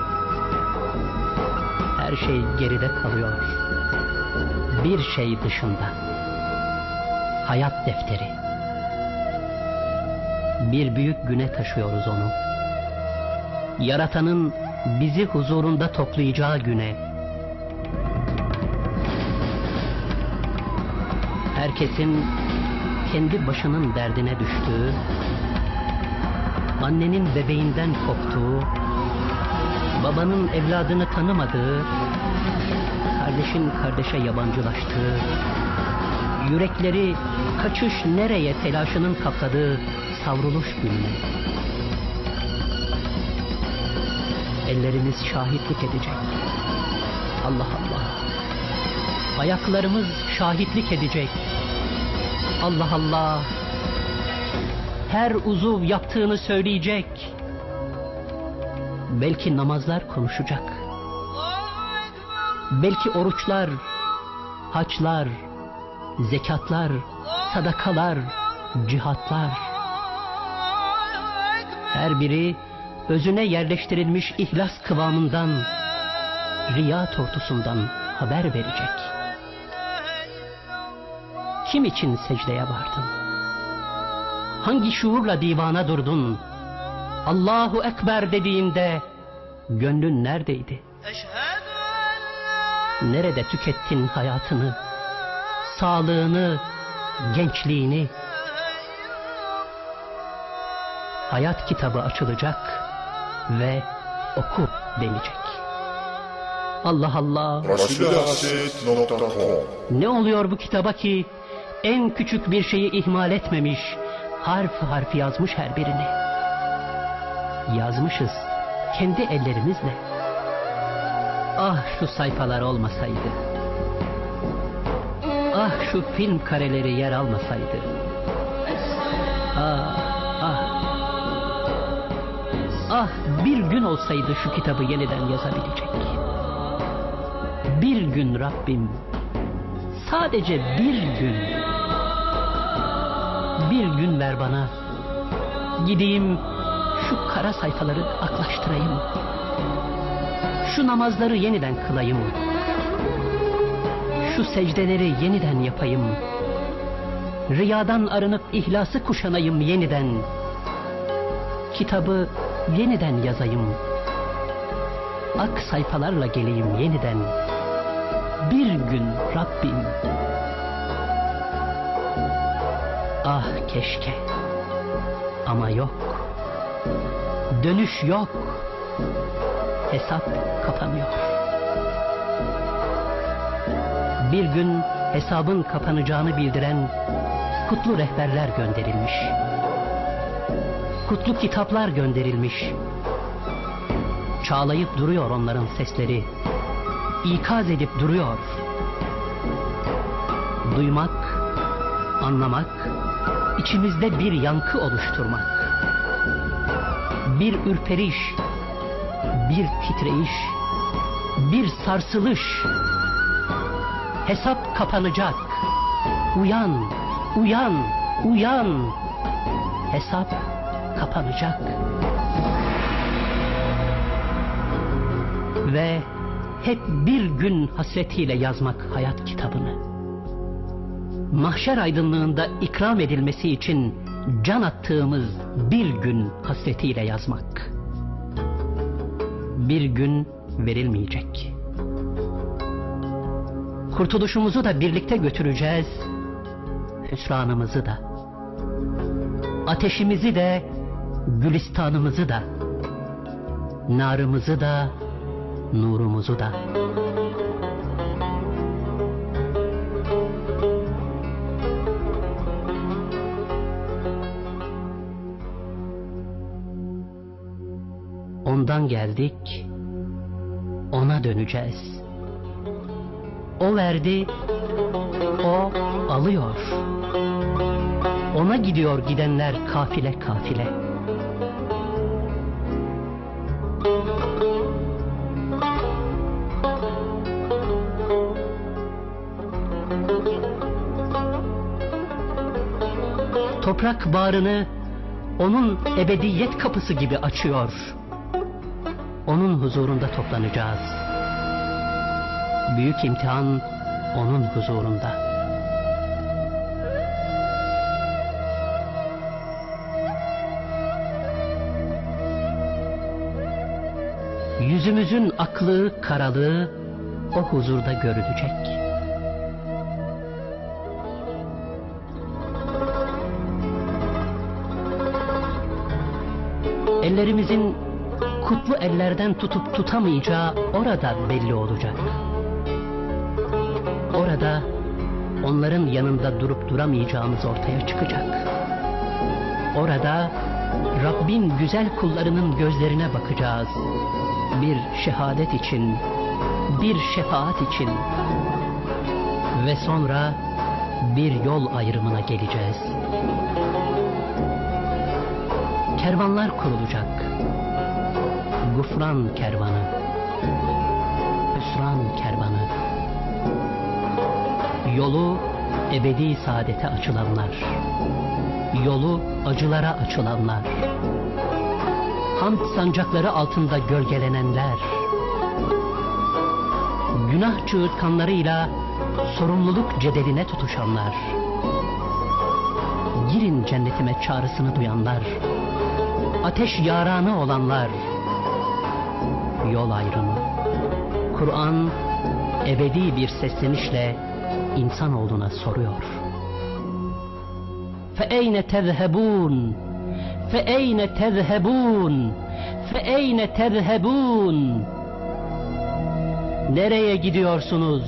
Her şey geride kalıyor. Bir şey dışında. Hayat defteri. Bir büyük güne taşıyoruz onu. Yaratanın bizi huzurunda toplayacağı güne. Herkesin kendi başının derdine düştüğü, annenin bebeğinden koptuğu, babanın evladını tanımadığı, kardeşin kardeşe yabancılaştığı, yürekleri kaçış nereye telaşının kapladığı savruluş gününe. Ellerimiz şahitlik edecek. Allah Allah. Ayaklarımız şahitlik edecek. Allah Allah. Her uzuv yaptığını söyleyecek. Belki namazlar konuşacak. Belki oruçlar, haçlar, zekatlar, sadakalar, cihatlar. Her biri özüne yerleştirilmiş ihlas kıvamından, riya tortusundan haber verecek. Kim için secdeye vardın? Hangi şuurla divana durdun? Allahu Ekber dediğinde gönlün neredeydi? Nerede tükettin hayatını, sağlığını, gençliğini? Hayat kitabı açılacak ve oku denecek. Allah Allah.
Resulullah.com.
Ne oluyor bu kitaba ki en küçük bir şeyi ihmal etmemiş, harf harf yazmış her birini. Yazmışız kendi ellerimizle. Ah şu sayfalar olmasaydı. Ah şu film kareleri yer almasaydı. Ah ah. Ah bir gün olsaydı şu kitabı yeniden yazabilecek. Bir gün Rabbim. Sadece bir gün. Bir gün ver bana. Gideyim şu kara sayfaları aklaştırayım. Şu namazları yeniden kılayım. Şu secdeleri yeniden yapayım. Riyadan arınıp ihlası kuşanayım yeniden. Kitabı yeniden yazayım. Ak sayfalarla geleyim yeniden. Bir gün Rabbim. Ah keşke. Ama yok. Dönüş yok. Hesap kapanıyor. Bir gün hesabın kapanacağını bildiren kutlu rehberler gönderilmiş. Kutlu kitaplar gönderilmiş. Çağlayıp duruyor onların sesleri. İkaz edip duruyor. Duymak, anlamak, içimizde bir yankı oluşturmak. Bir ürperiş, bir titreyiş, bir sarsılış. Hesap kapanacak. Uyan, uyan, uyan. Hesap kapanacak. Ve hep bir gün hasretiyle yazmak hayat kitabını. Mahşer aydınlığında ikram edilmesi için can attığımız bir gün hasretiyle yazmak. Bir gün verilmeyecek. Kurtuluşumuzu da birlikte götüreceğiz, hüsranımızı da. Ateşimizi de, gülistanımızı da. Narımızı da, nurumuzu da. Ondan geldik, ona döneceğiz. O verdi, o alıyor. Ona gidiyor gidenler kafile kafile. Toprak bağrını onun ebediyet kapısı gibi açıyor. Onun huzurunda toplanacağız. Büyük imtihan onun huzurunda. Yüzümüzün aklığı, karalığı o huzurda görülecek. Ellerimizin kutlu ellerden tutup tutamayacağı orada belli olacak. Orada onların yanında durup duramayacağımız ortaya çıkacak. Orada Rabbin güzel kullarının gözlerine bakacağız. Bir şehadet için, bir şefaat için. Ve sonra bir yol ayrımına geleceğiz. Kervanlar kurulacak. Gufran kervanı, hüsran kervanı. Yolu ebedi saadete açılanlar. Yolu acılara açılanlar. Hamd sancakları altında gölgelenenler. Günah çığırtkanlarıyla sorumluluk cedeline tutuşanlar. Girin cennetime çağrısını duyanlar. Ateş yaranı olanlar. Yol ayrımı. Kur'an ebedi bir seslenişle insanoğluna soruyor. فَاَيْنَ تَذْهَبُونَ فَاَيْنَ تَذْهَبُونَ فَاَيْنَ تَذْهَبُونَ Nereye gidiyorsunuz?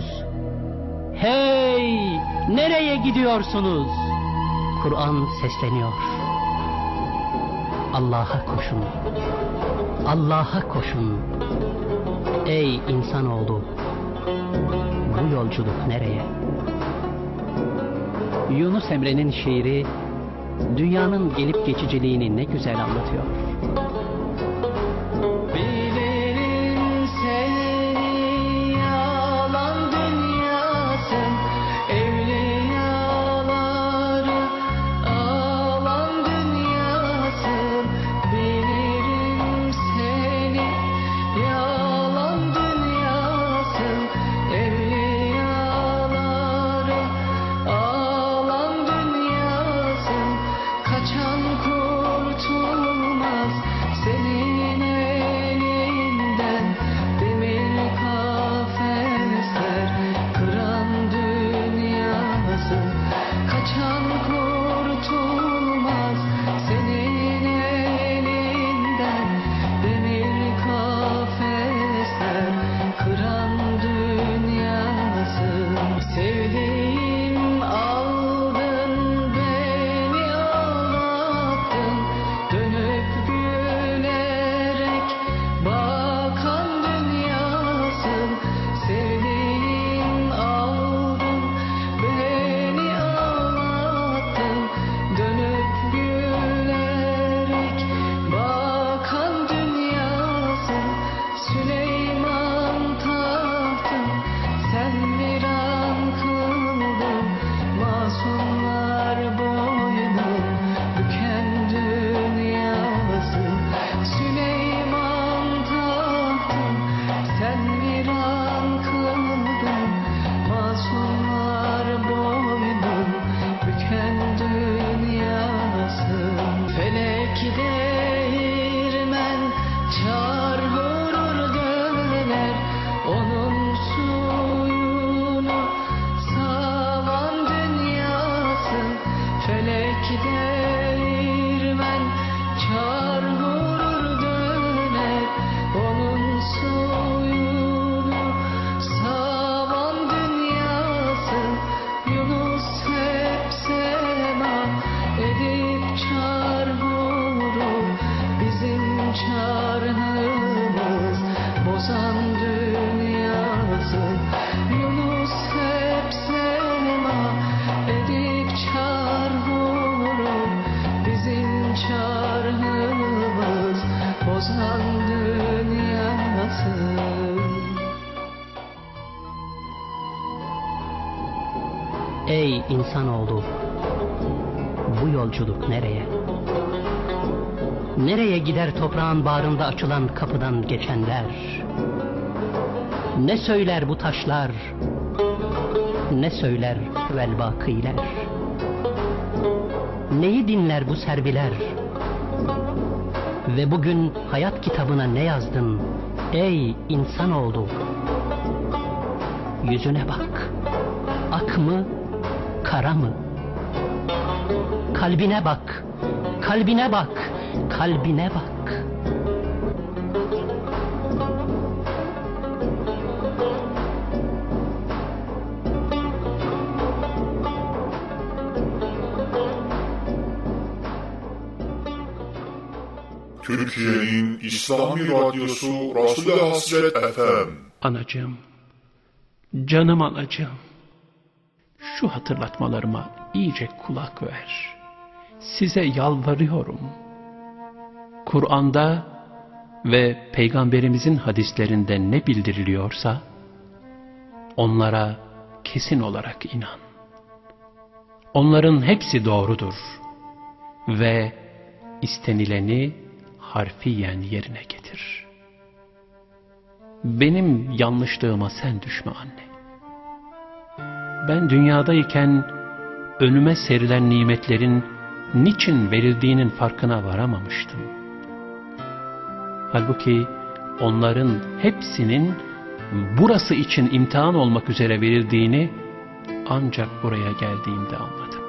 Hey! Nereye gidiyorsunuz? Kur'an sesleniyor. Allah'a koşun. Allah'a koşun. Ey insanoğlu! Bu yolculuk nereye? Yunus Emre'nin şiiri dünyanın gelip geçiciliğini ne güzel anlatıyor.
Bilirim seni yalan dünyasın, evliyaları alan dünyasın. Bilirim seni yalan dünyasın, evliyaları alan dünyasın. Kaçan kurtulmaz senin elinden, demir kafesler kıran dünyasın. Kaçan kurtulmaz senin elinden, demir kafesler kıran dünyasın. Sevdiğim aldın beni ağlattın, dönüp gülerek bakan dünyasın. Sevdiğim aldın beni ağlattın, dönüp gülerek bakan dünyasın. Süleyman tahtın sen viran kıldın, masumlar boynu büken dünyasın. Süleyman tahtın sen viran kıldın, masumlar boynu büken dünyasın. Felek değirmen çar vurur döner, onun suyunu savan dünyasın. Felek değirmen çar vurur döner, onun suyunu savan dünyasın. Yunus hep sema edip çar vurur, bizim çarhımız bozan dünyasın. Yunus hep sema edip çar vurur, bizim çarhımız bozan dünyasın.
Ey insanoğlu! Bu yolculuk nereye? Nereye gider toprağın bağrında açılan kapıdan geçenler? Ne söyler bu taşlar? Ne söyler velbakiler? Neyi dinler bu serviler? Ve bugün hayat kitabına ne yazdın? Ey insanoğlu! Yüzüne bak. Ak mı, kara mı? Kalbine bak. Kalbine bak. Kalbine bak.
Türkiye'nin İslami Radyosu Resul-i Hasret FM.
Anacığım, canım anacığım, şu hatırlatmalarıma iyice kulak ver. Size yalvarıyorum. Kur'an'da ve Peygamberimizin hadislerinde ne bildiriliyorsa, onlara kesin olarak inan. Onların hepsi doğrudur ve istenileni harfiyen yerine getir. Benim yanlışlığıma sen düşme anne. Ben dünyadayken önüme serilen nimetlerin niçin verildiğinin farkına varamamıştım. Halbuki onların hepsinin burası için imtihan olmak üzere verildiğini ancak buraya geldiğimde anladım.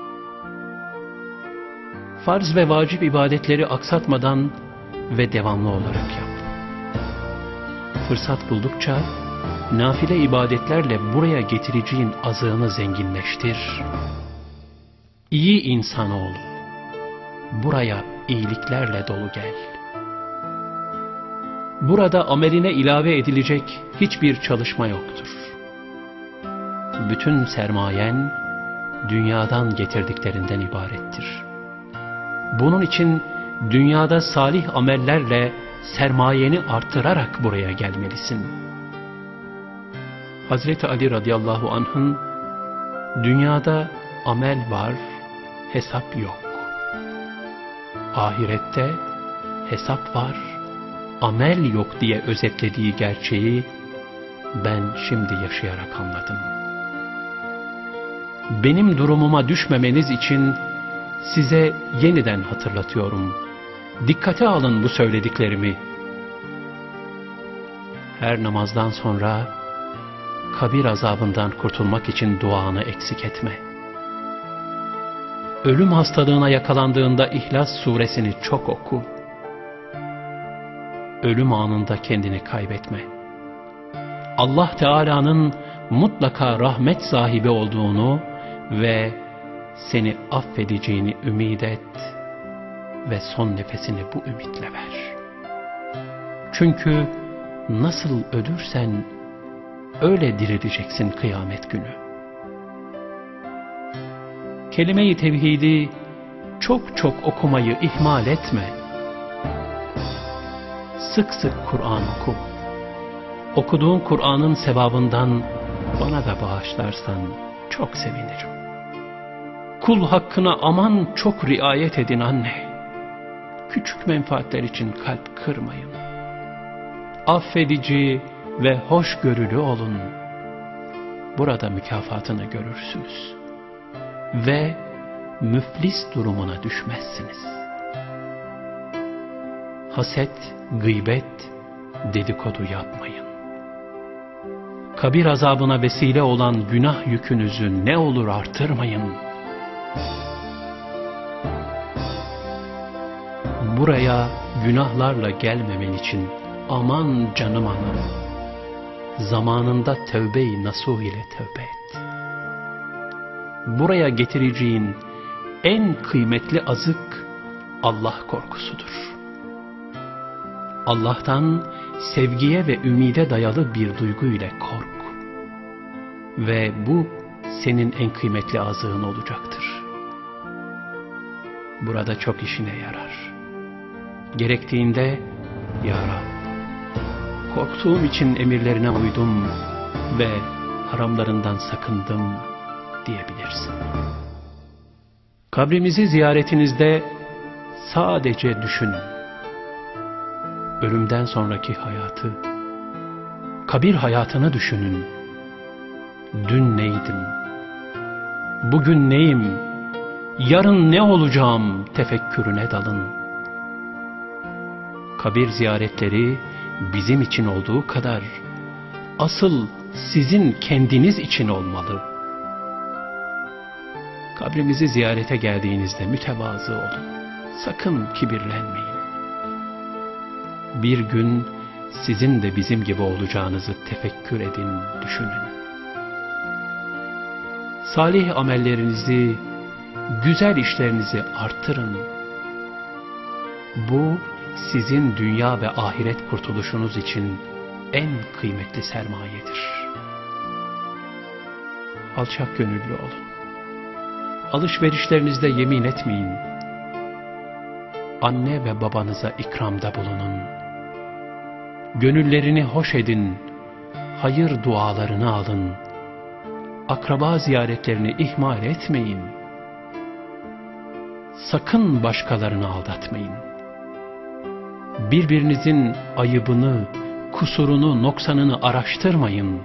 Farz ve vacip ibadetleri aksatmadan ve devamlı olarak yap. Fırsat buldukça nafile ibadetlerle buraya getireceğin azığını zenginleştir. İyi insan ol. Buraya iyiliklerle dolu gel. Burada ameline ilave edilecek hiçbir çalışma yoktur. Bütün sermayen dünyadan getirdiklerinden ibarettir. Bunun için dünyada salih amellerle sermayeni artırarak buraya gelmelisin. Hazreti Ali radıyallahu anh'ın dünyada amel var, hesap yok. Ahirette hesap var, amel yok diye özetlediği gerçeği ben şimdi yaşayarak anladım. Benim durumuma düşmemeniz için size yeniden hatırlatıyorum. Dikkate alın bu söylediklerimi. Her namazdan sonra kabir azabından kurtulmak için duanı eksik etme. Ölüm hastalığına yakalandığında İhlas suresini çok oku. Ölüm anında kendini kaybetme. Allah Teala'nın mutlaka rahmet sahibi olduğunu ve seni affedeceğini ümit et ve son nefesini bu ümitle ver. Çünkü nasıl ölürsen öyle dirileceksin kıyamet günü. Kelime-i tevhidi çok çok okumayı ihmal etme. Sık sık Kur'an oku. Okuduğun Kur'an'ın sevabından bana da bağışlarsan çok sevinirim. Kul hakkına aman çok riayet edin anne. Küçük menfaatler için kalp kırmayın. Affedici ve hoşgörülü olun. Burada mükafatını görürsünüz. Ve müflis durumuna düşmezsiniz. Haset, gıybet, dedikodu yapmayın. Kabir azabına vesile olan günah yükünüzü ne olur artırmayın. Buraya günahlarla gelmemen için aman canım anam, zamanında tövbe-i nasuh ile tövbe et. Buraya getireceğin en kıymetli azık Allah korkusudur. Allah'tan sevgiye ve ümide dayalı bir duygu ile kork. Ve bu senin en kıymetli azığın olacaktır. Burada çok işine yarar. Gerektiğinde Ya Rab, korktuğum için emirlerine uydum ve haramlarından sakındım diyebilirsin. Kabrimizi ziyaretinizde sadece düşünün. Ölümden sonraki hayatı, kabir hayatını düşünün. Dün neydim? Bugün neyim? Yarın ne olacağım tefekkürüne dalın. Kabir ziyaretleri bizim için olduğu kadar asıl sizin kendiniz için olmalı. Kabrimizi ziyarete geldiğinizde mütevazı olun. Sakın kibirlenmeyin. Bir gün sizin de bizim gibi olacağınızı tefekkür edin, düşünün. Salih amellerinizi, güzel işlerinizi artırın. Bu sizin dünya ve ahiret kurtuluşunuz için en kıymetli sermayedir. Alçak gönüllü olun. Alışverişlerinizde yemin etmeyin. Anne ve babanıza ikramda bulunun. Gönüllerini hoş edin. Hayır dualarını alın. Akraba ziyaretlerini ihmal etmeyin. Sakın başkalarını aldatmayın. Birbirinizin ayıbını, kusurunu, noksanını araştırmayın.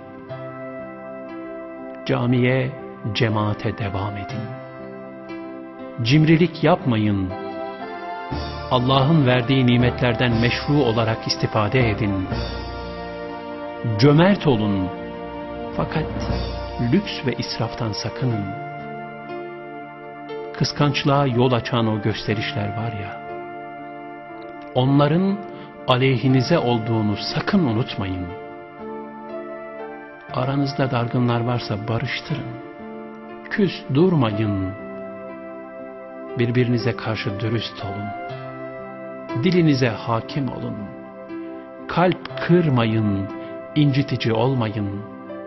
Camiye, cemaate devam edin. Cimrilik yapmayın. Allah'ın verdiği nimetlerden meşru olarak istifade edin. Cömert olun. Fakat lüks ve israftan sakının. Kıskançlığa yol açan o gösterişler var ya, onların aleyhinize olduğunu sakın unutmayın. Aranızda dargınlar varsa barıştırın. Küs durmayın. Birbirinize karşı dürüst olun. Dilinize hakim olun. Kalp kırmayın, incitici olmayın.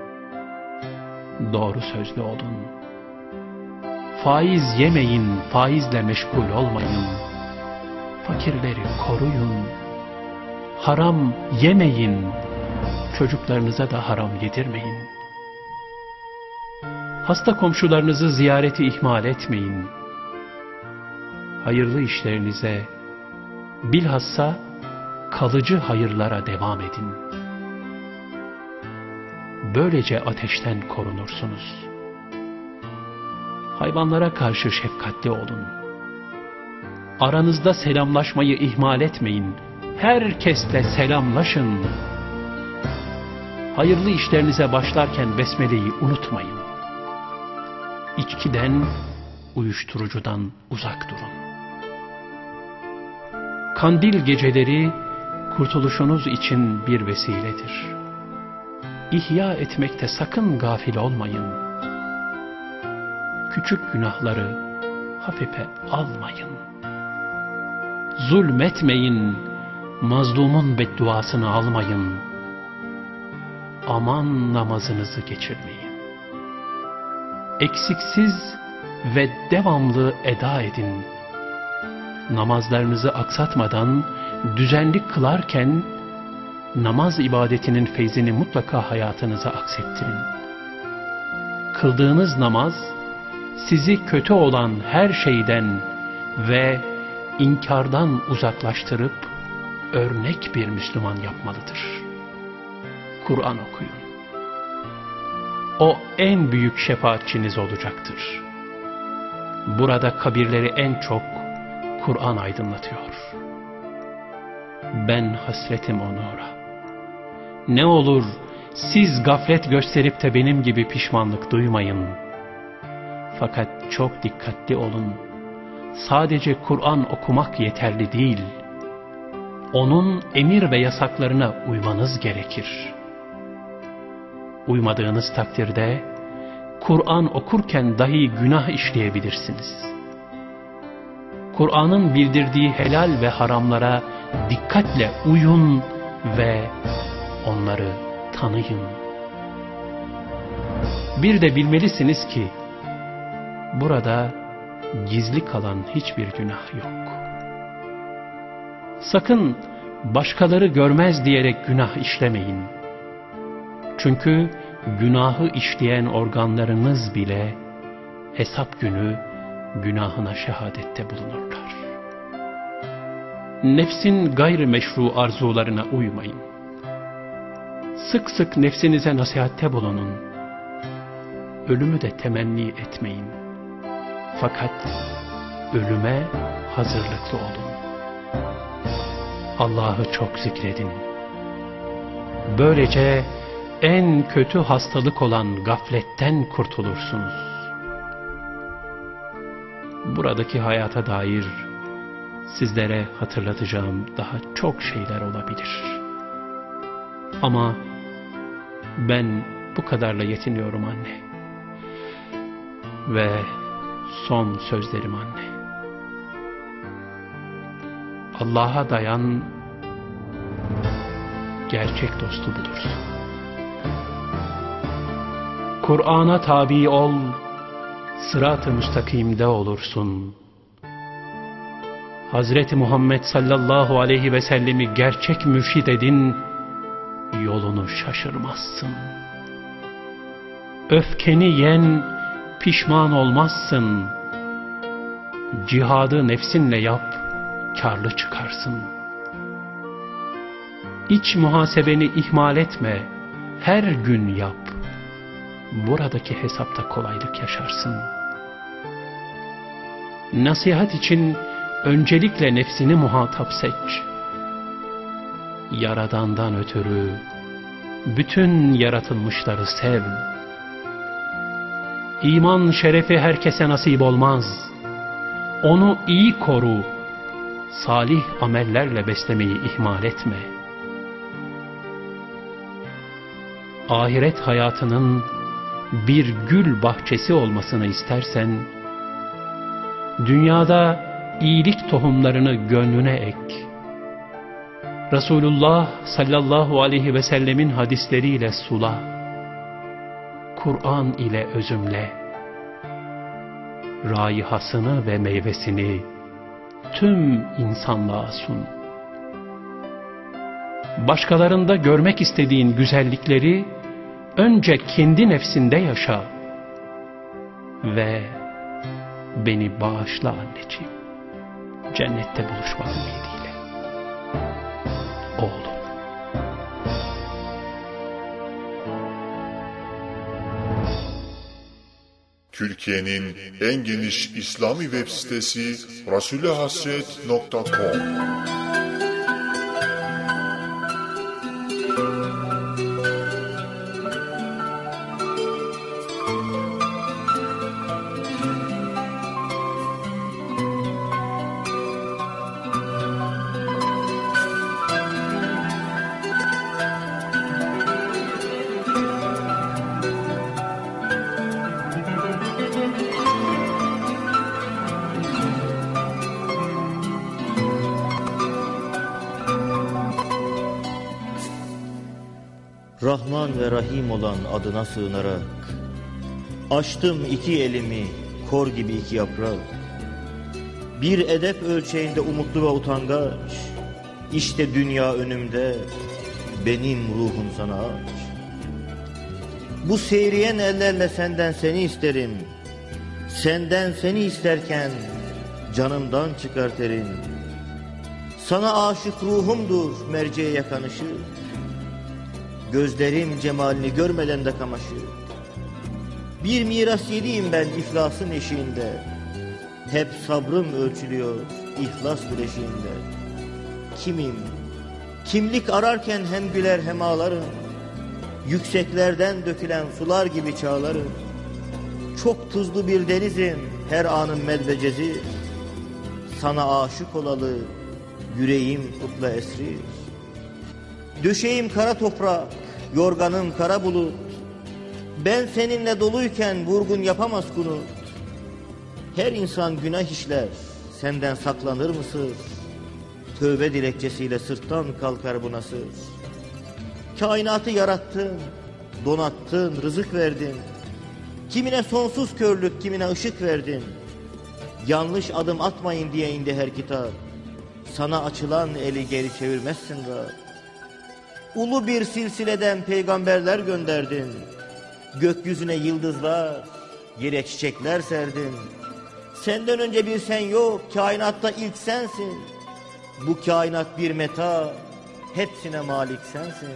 Doğru sözlü olun. Faiz yemeyin, faizle meşgul olmayın. Fakirleri koruyun. Haram yemeyin, çocuklarınıza da haram yedirmeyin. Hasta komşularınızı ziyareti ihmal etmeyin. Hayırlı işlerinize, bilhassa kalıcı hayırlara devam edin. Böylece ateşten korunursunuz. Hayvanlara karşı şefkatli olun. Aranızda selamlaşmayı ihmal etmeyin. Herkesle selamlaşın. Hayırlı işlerinize başlarken besmeleyi unutmayın. İçkiden, uyuşturucudan uzak durun. Kandil geceleri kurtuluşunuz için bir vesiledir. İhya etmekte sakın gafil olmayın. Küçük günahları hafife almayın. Zulmetmeyin, mazlumun bedduasını almayın. Aman namazınızı geçirmeyin. Eksiksiz ve devamlı eda edin. Namazlarınızı aksatmadan, düzenli kılarken, namaz ibadetinin feyzini mutlaka hayatınıza aksettirin. Kıldığınız namaz, sizi kötü olan her şeyden ve inkardan uzaklaştırıp örnek bir Müslüman yapmalıdır. Kur'an okuyun. O en büyük şefaatçiniz olacaktır. Burada kabirleri en çok Kur'an aydınlatıyor. Ben hasretim o nura. Ne olur siz gaflet gösterip de benim gibi pişmanlık duymayın. Fakat çok dikkatli olun. Sadece Kur'an okumak yeterli değil. Onun emir ve yasaklarına uymanız gerekir. Uymadığınız takdirde Kur'an okurken dahi günah işleyebilirsiniz. Kur'an'ın bildirdiği helal ve haramlara dikkatle uyun ve onları tanıyın. Bir de bilmelisiniz ki burada gizli kalan hiçbir günah yok. Sakın başkaları görmez diyerek günah işlemeyin. Çünkü günahı işleyen organlarınız bile hesap günü günahına şehadette bulunurlar. Nefsin gayrimeşru arzularına uymayın. Sık sık nefsinize nasihatte bulunun. Ölümü de temenni etmeyin. Fakat ölüme hazırlıklı olun. Allah'ı çok zikredin. Böylece en kötü hastalık olan gafletten kurtulursunuz. Buradaki hayata dair sizlere hatırlatacağım daha çok şeyler olabilir. Ama ben bu kadarla yetiniyorum anne. Ve son sözlerim anne. Allah'a dayan, gerçek dostu bulursun. Kur'an'a tabi ol, sırat-ı müstakimde olursun. Hazreti Muhammed sallallahu aleyhi ve sellemi gerçek mürşid edin, yolunu şaşırmazsın. Öfkeni yen, pişman olmazsın. Cihadı nefsinle yap, kârlı çıkarsın. İç muhasebeni ihmal etme, her gün yap. Buradaki hesapta kolaylık yaşarsın. Nasihat için öncelikle nefsini muhatap seç. Yaradandan ötürü bütün yaratılmışları sev. İman şerefi herkese nasip olmaz. Onu iyi koru. Salih amellerle beslemeyi ihmal etme. Ahiret hayatının bir gül bahçesi olmasını istersen, dünyada iyilik tohumlarını gönlüne ek. Resulullah sallallahu aleyhi ve sellemin hadisleriyle sula. Kur'an ile özümle. Raihasını ve meyvesini tüm insanlığa sun. Başkalarında görmek istediğin güzellikleri önce kendi nefsinde yaşa ve beni bağışla anneciğim, cennette buluşmak ümidiyle. Oğlum.
Türkiye'nin en geniş İslami web sitesi rasulehasret.com.
Rahman ve Rahim olan adına sığınarak açtım iki elimi kor gibi iki yaprak. Bir edep ölçeğinde umutlu ve utangaç, işte dünya önümde, benim ruhum sana aç. Bu seyriyen ellerle senden seni isterim, senden seni isterken canımdan çıkar terim. Sana aşık ruhumdur merceğe yakanışı, gözlerim cemalini görmeden de kamaşır. Bir miras yediyim ben iflasın eşiğinde, hep sabrım ölçülüyor ihlas güreşiğinde. Kimim? Kimlik ararken hem güler hem ağlarım, yükseklerden dökülen sular gibi çağlarım. Çok tuzlu bir denizim, her anım medvecezi, sana aşık olalı yüreğim kutla esrir. Döşeğim kara toprak, yorganım kara bulut, ben seninle doluyken vurgun yapamaz kunut. Her insan günah işler, senden saklanır mı sır? Tövbe dilekçesiyle sırttan kalkar bu nasır. Kainatı yarattın, donattın, rızık verdin. Kimine sonsuz körlük, kimine ışık verdin. Yanlış adım atmayın diye indi her kitap. Sana açılan eli geri çevirmezsin Rab. Ulu bir silsileden peygamberler gönderdin. Gökyüzüne yıldızlar, yere çiçekler serdin. Senden önce bir sen yok, kainatta ilk sensin. Bu kainat bir meta, hepsine malik sensin.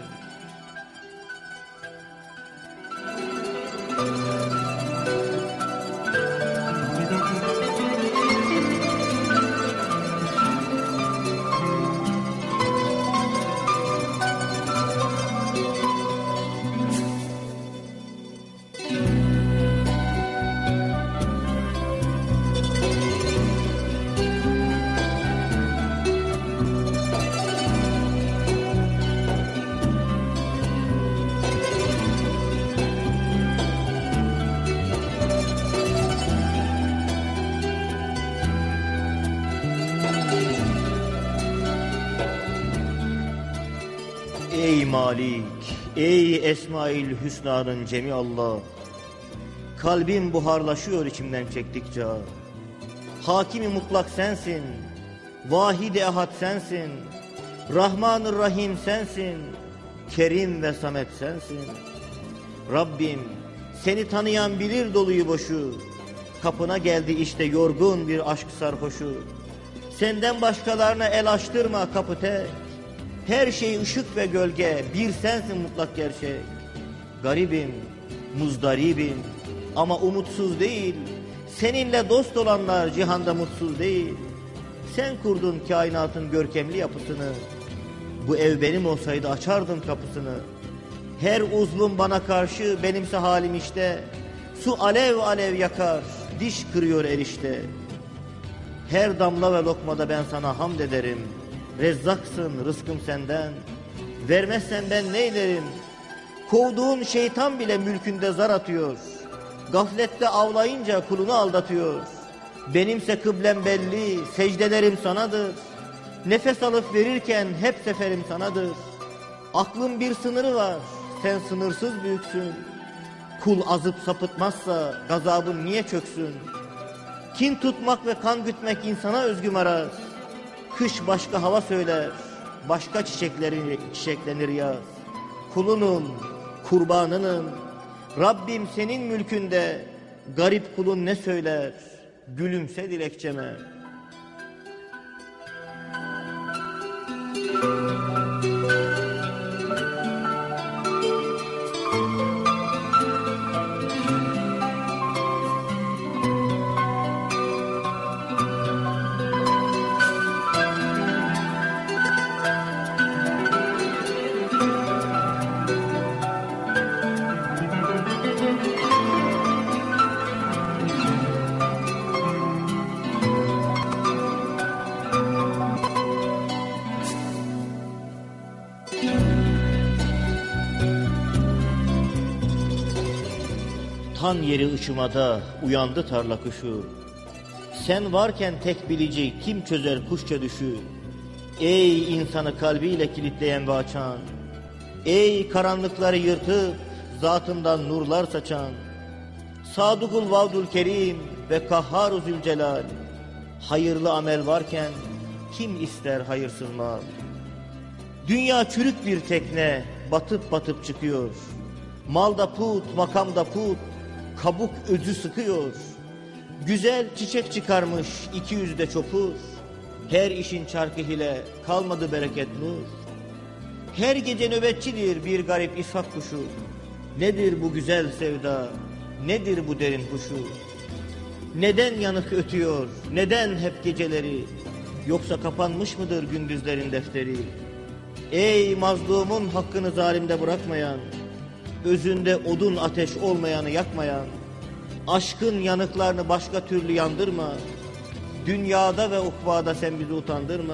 Malik, ey Esmaül Hüsna'nın cemi Allah. Kalbim buharlaşıyor içimden çektikçe. Hakimi mutlak sensin, Vahid-i Ehad sensin, Rahman-ı Rahim sensin, Kerim ve Samet sensin. Rabbim, seni tanıyan bilir doluyu boşu, kapına geldi işte yorgun bir aşk sarhoşu. Senden başkalarına el açtırma kapı tek, her şey ışık ve gölge, bir sensin mutlak gerçek. Garibim, muzdaribim ama umutsuz değil, seninle dost olanlar cihanda mutsuz değil. Sen kurdun kainatın görkemli yapısını, bu ev benim olsaydı açardım kapısını. Her uzvum bana karşı, benimse halim işte, su alev alev yakar, diş kırıyor erişte. Her damla ve lokmada ben sana hamd ederim. Rezzaksın, rızkım senden, vermezsen ben neylerim? Kovduğun şeytan bile mülkünde zar atıyor, gaflette avlayınca kulunu aldatıyor. Benimse kıblem belli, secdelerim sanadır, nefes alıp verirken hep seferim sanadır. Aklın bir sınırı var, sen sınırsız büyüksün. Kul azıp sapıtmazsa gazabın niye çöksün? Kin tutmak ve kan gütmek insana özgü maraz. Kış başka hava söyler, başka çiçeklenir yaz. Kulunum, kurbanınım, Rabbim senin mülkünde, garip kulun ne söyler, gülümse dilekçeme. Tan yeri ışımada uyandı tarla kuşu. Sen varken tek bilici kim çözer kuşça düşü. Ey insanı kalbiyle kilitleyen ve açan, ey karanlıkları yırtıp zatından nurlar saçan, Sadukul Vavdul Kerim ve Kahhar-ı Zülcelal. Hayırlı amel varken kim ister hayırsız mal? Dünya çürük bir tekne, batıp batıp çıkıyor. Malda put, makamda put, kabuk özü sıkıyor. Güzel çiçek çıkarmış 200'de çopur. Her işin çarkı hile, kalmadı bereket nur. Her gece nöbetçidir bir garip ishak kuşu. Nedir bu güzel sevda, nedir bu derin huşu? Neden yanık ötüyor, neden hep geceleri? Yoksa kapanmış mıdır gündüzlerin defteri? Ey mazlumun hakkını zalimde bırakmayan, özünde odun ateş olmayanı yakmayan, aşkın yanıklarını başka türlü yandırma. Dünyada ve ukbada sen bizi utandırma.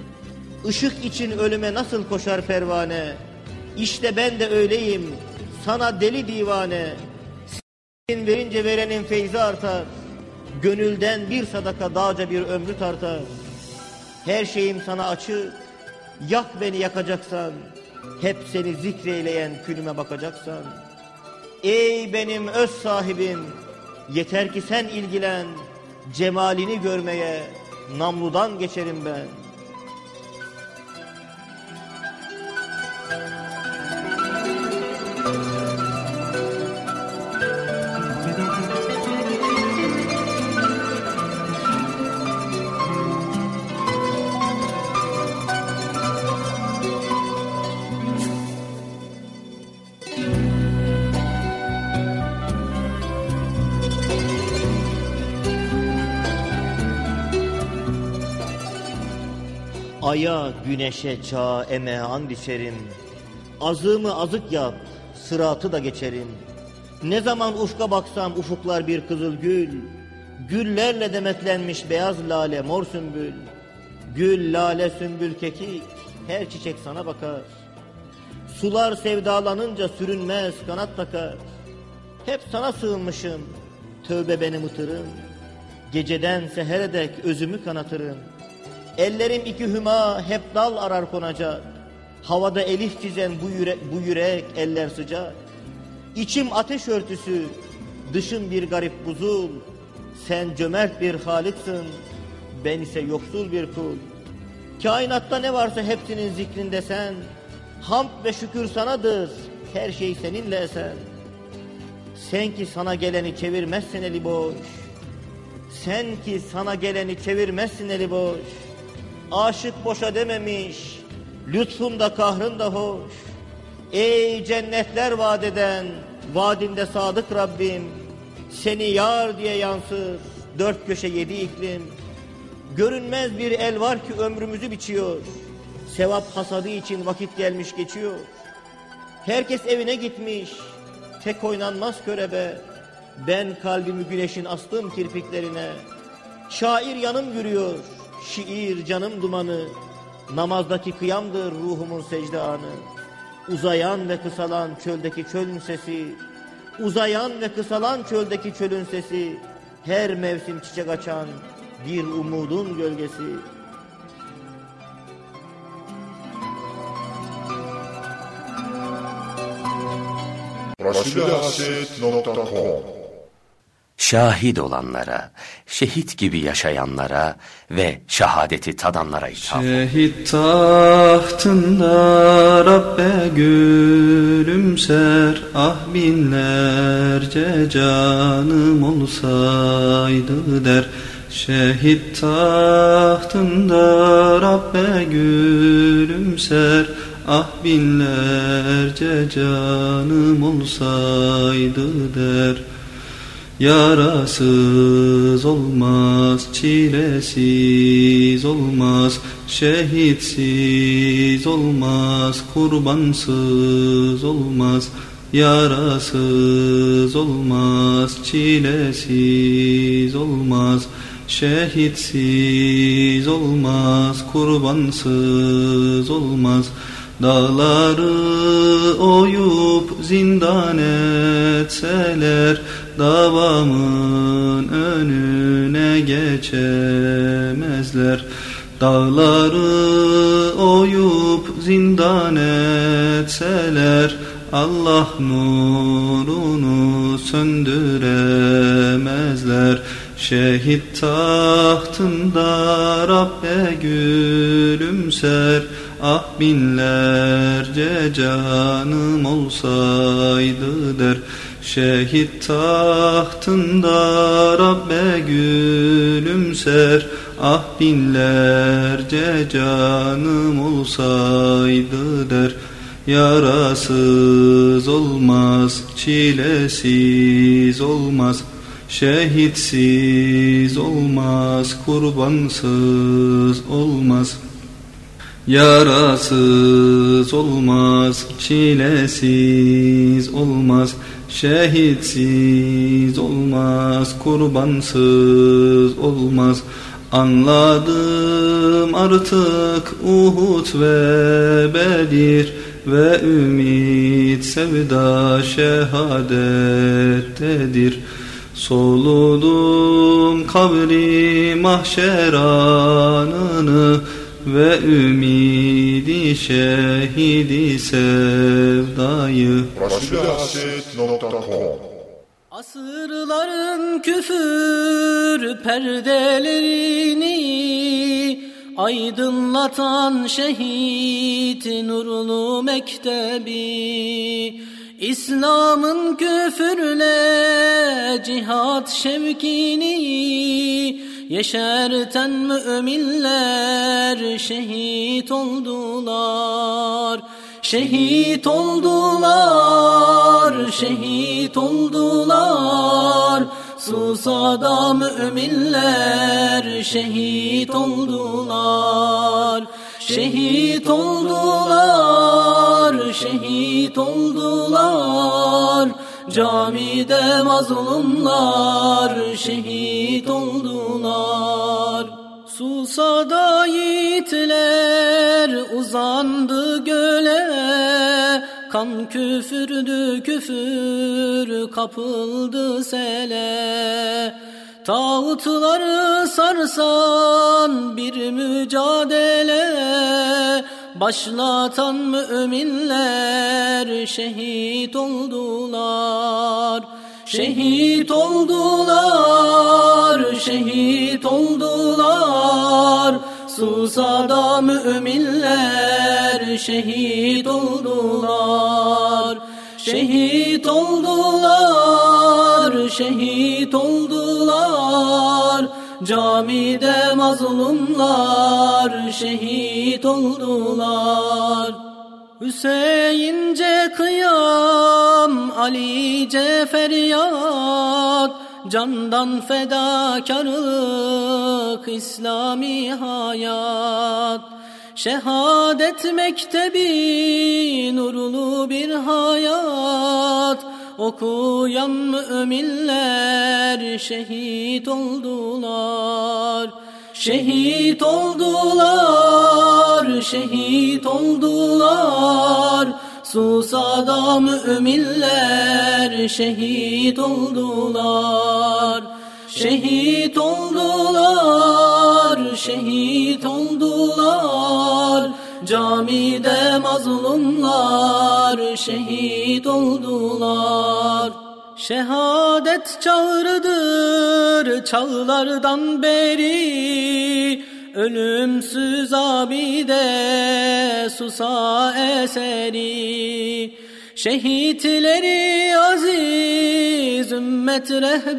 Işık için ölüme nasıl koşar pervane? İşte ben de öyleyim, sana deli divane. Senin verince verenin feyzi artar. Gönülden bir sadaka dağca bir ömrü tartar. Her şeyim sana açık, yak beni yakacaksan. Hep seni zikreyleyen külüme bakacaksan. Ey benim öz sahibim, yeter ki sen ilgilen. Cemalini görmeye namludan geçerim ben. Aya, güneşe, çağa, emeğe and içerim. Azığımı azık yap, sıratı da geçerim. Ne zaman ufka baksam ufuklar bir kızıl gül. Güllerle demetlenmiş beyaz lale, mor sümbül. Gül, lale, sümbül, kekik, her çiçek sana bakar. Sular sevdalanınca sürünmez, kanat takar. Hep sana sığınmışım, tövbe benim ıtırım. Geceden sehere dek özümü kanatırım. Ellerim iki hüma hep dal arar konacak. Havada elif çizen bu yürek eller sıcak. İçim ateş örtüsü, dışım bir garip buzul. Sen cömert bir Halıksın, ben ise yoksul bir kul. Kainatta ne varsa hepsinin zikrinde sen. Hamd ve şükür sanadır, her şey seninle esen. Sen ki sana geleni çevirmezsin eli boş. Sen ki sana geleni çevirmezsin eli boş. Aşık boşa dememiş, lütfun da kahrın da hoş. Ey cennetler vaat eden, vaadinde sadık Rabbim. Seni yar diye yansır, dört köşe yedi iklim. Görünmez bir el var ki ömrümüzü biçiyor. Sevap hasadı için vakit gelmiş geçiyor. Herkes evine gitmiş, tek oynanmaz körebe. Ben kalbimi güneşin astım kirpiklerine. Şair yanım yürüyor, şiir canım dumanı. Namazdaki kıyamdır ruhumun secde anı. Uzayan ve kısalan çöldeki çölün sesi. Uzayan ve kısalan çöldeki çölün sesi. Her mevsim çiçek açan bir umudun gölgesi.
Resulihasret.com
Şahit olanlara, şehit gibi yaşayanlara ve şehadeti tadanlara hitap.
Şehit tahtında Rabbe gülümser, ah binlerce canım olsaydı der. Şehit tahtında Rabbe gülümser, ah binlerce canım olsaydı der. Yarasız olmaz, çilesiz olmaz, şehitsiz olmaz, kurbansız olmaz. Yarasız olmaz, çilesiz olmaz, şehitsiz olmaz, kurbansız olmaz. Dağları oyup zindan etseler, davamın önüne geçemezler. Dağları oyup zindan etseler, Allah nurunu söndüremezler. Şehit tahtında Rabbe gülümser, ah binlerce canım olsaydı der. Şehit tahtında Rabbe gülümser, ah binlerce canım olsaydı der. Yarasız olmaz, çilesiz olmaz, şehitsiz olmaz, kurbansız olmaz. Yarasız olmaz, çilesiz olmaz, şehitsiz olmaz, kurbansız olmaz. Anladım artık Uhud ve Bedir ve ümit sevda şehadettedir. Soludum kabri mahşer anını ve ümidi şehidi sevdayı.
Resulihasret.com
Asırların küfür perdelerini aydınlatan şehit nurlu mektebi, İslam'ın küfürle cihat şevkini yeşerten müminler şehit oldular. Şehit oldular, şehit oldular. Susada müminler şehit oldular. Şehit oldular, şehit oldular. Camide mazlumlar şehit oldular. Susada yiğitler uzandı göle, kan küfürdü küfür kapıldı sele. Tağutları sarsan bir mücadele, başlatan müminler şehit oldular. Şehit oldular, şehit oldular. Susa'da müminler şehit oldular. Şehit oldular, şehit oldular. Camide mazlumlar şehit oldular. Hüseyince kıyam, Alice feryat, candan fedakarlık, İslami hayat. Şehadet mektebi, nurlu bir hayat. Okuyan müminler şehit oldular. Şehit oldular, şehit oldular. Susa'da müminler şehit oldular. Şehit oldular, şehit oldular. Camide mazlumlar şehit oldular. Şehadet çağrıdır çağlardan beri, ölümsüz abide Susa eseri. Şehitleri aziz ümmet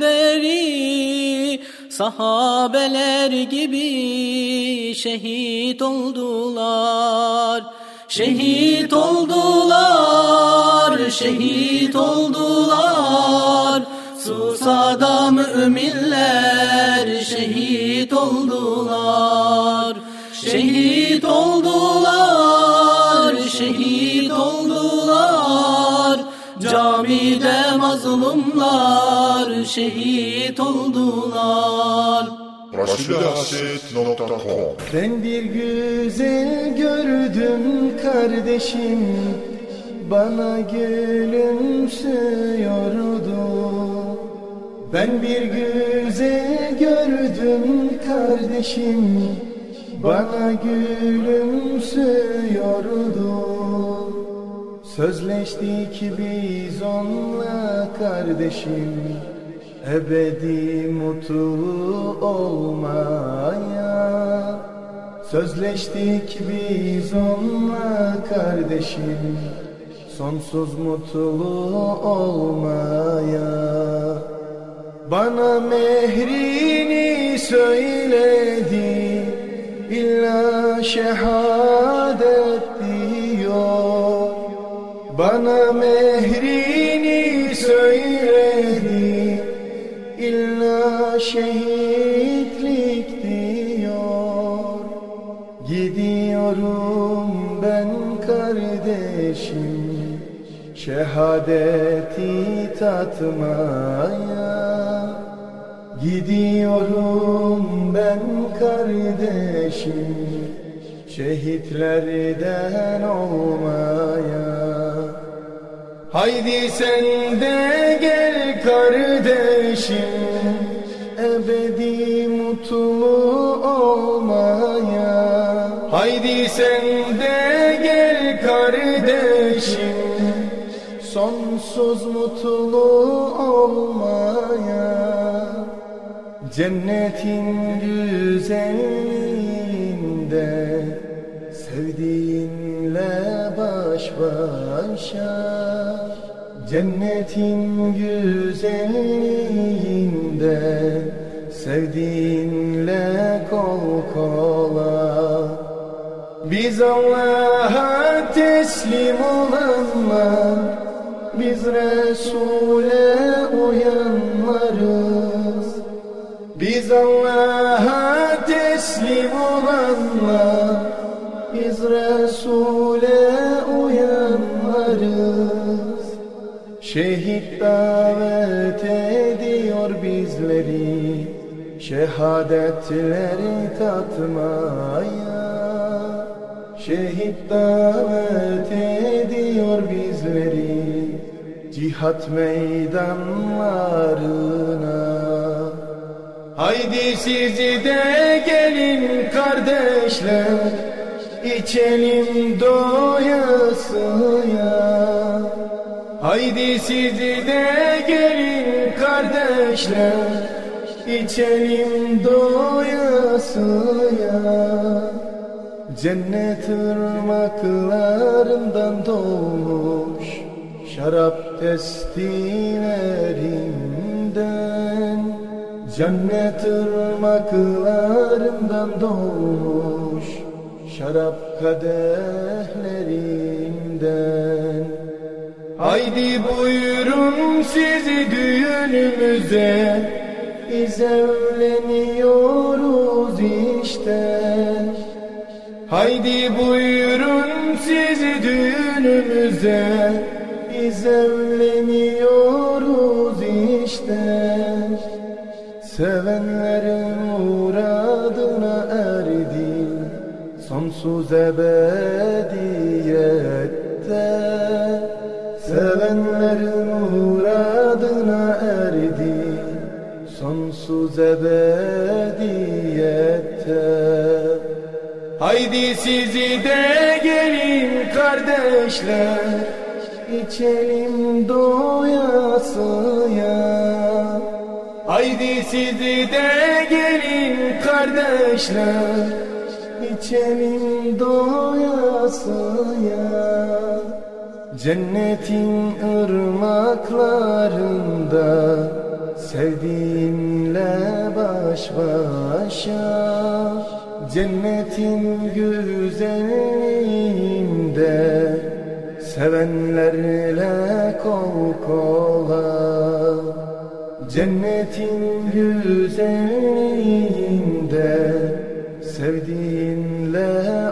rehberi, sahabeler gibi şehit oldular. Şehit oldular, şehit oldular. Susa'da müminler şehit oldular. Şehit oldular, şehit oldular. Camide mazlumlar şehit oldular.
Resulihasret.com
Ben bir güzel gördüm kardeşim, bana gülümsüyordu. Ben bir güzel gördüm kardeşim, bana gülümsüyordu. Sözleştik biz onunla kardeşim, ebedi mutlu olmaya. Sözleştik biz onunla kardeşim, sonsuz mutlu olmaya. Bana mehrini söyledi, illa şehadet diyor. Bana mehrini söyledi, illa şehitlik diyor. Gidiyorum ben kardeşim, şehadeti tatmaya. Gidiyorum ben kardeşim, şehitlerden olmaya. Haydi sen de gel kardeşim, ebedi mutlu olmaya. Haydi sen de gel kardeşim, sonsuz mutlu olmaya. Cennetin güzelliğinde sevdiğinle baş başa. Cennetin güzelliğinde sevdiğinle kol kola. Biz Allah'a teslim olanlar, biz Resul'e uyanlarız. Biz Allah'a teslim olanlar, biz Resul'e uyanlarız. Şehit davet ediyor bizleri, şehadetleri tatmaya. Şehit davet ediyor bizleri, cihat meydanlarına. Haydi siz de gelin kardeşler, içelim doyasıya. Haydi siz de gelin kardeşler, içelim doyasıya. Cennet ırmaklarından doğmuş şarap testilerinden, cennet ırmaklarından doğmuş şarap kadehlerinden. Haydi buyurun sizi düğünümüze, biz evleniyoruz işte. Haydi buyurun sizi düğünümüze, biz evleniyoruz işte. Sevenlerin muradına erdi sonsuz ebediyette. Sevenlerin muradına erdi sonsuz ebediyette. Haydi sizi de gelin kardeşler, içelim doyasıya. Haydi sizi de gelin kardeşler, içelim doyasıya. Cennetin ırmaklarında sevdiğinle baş başa. Cennetin güzelliğinde sevenlerle kol kola. Cennetin güzelliğinde sevdiğinle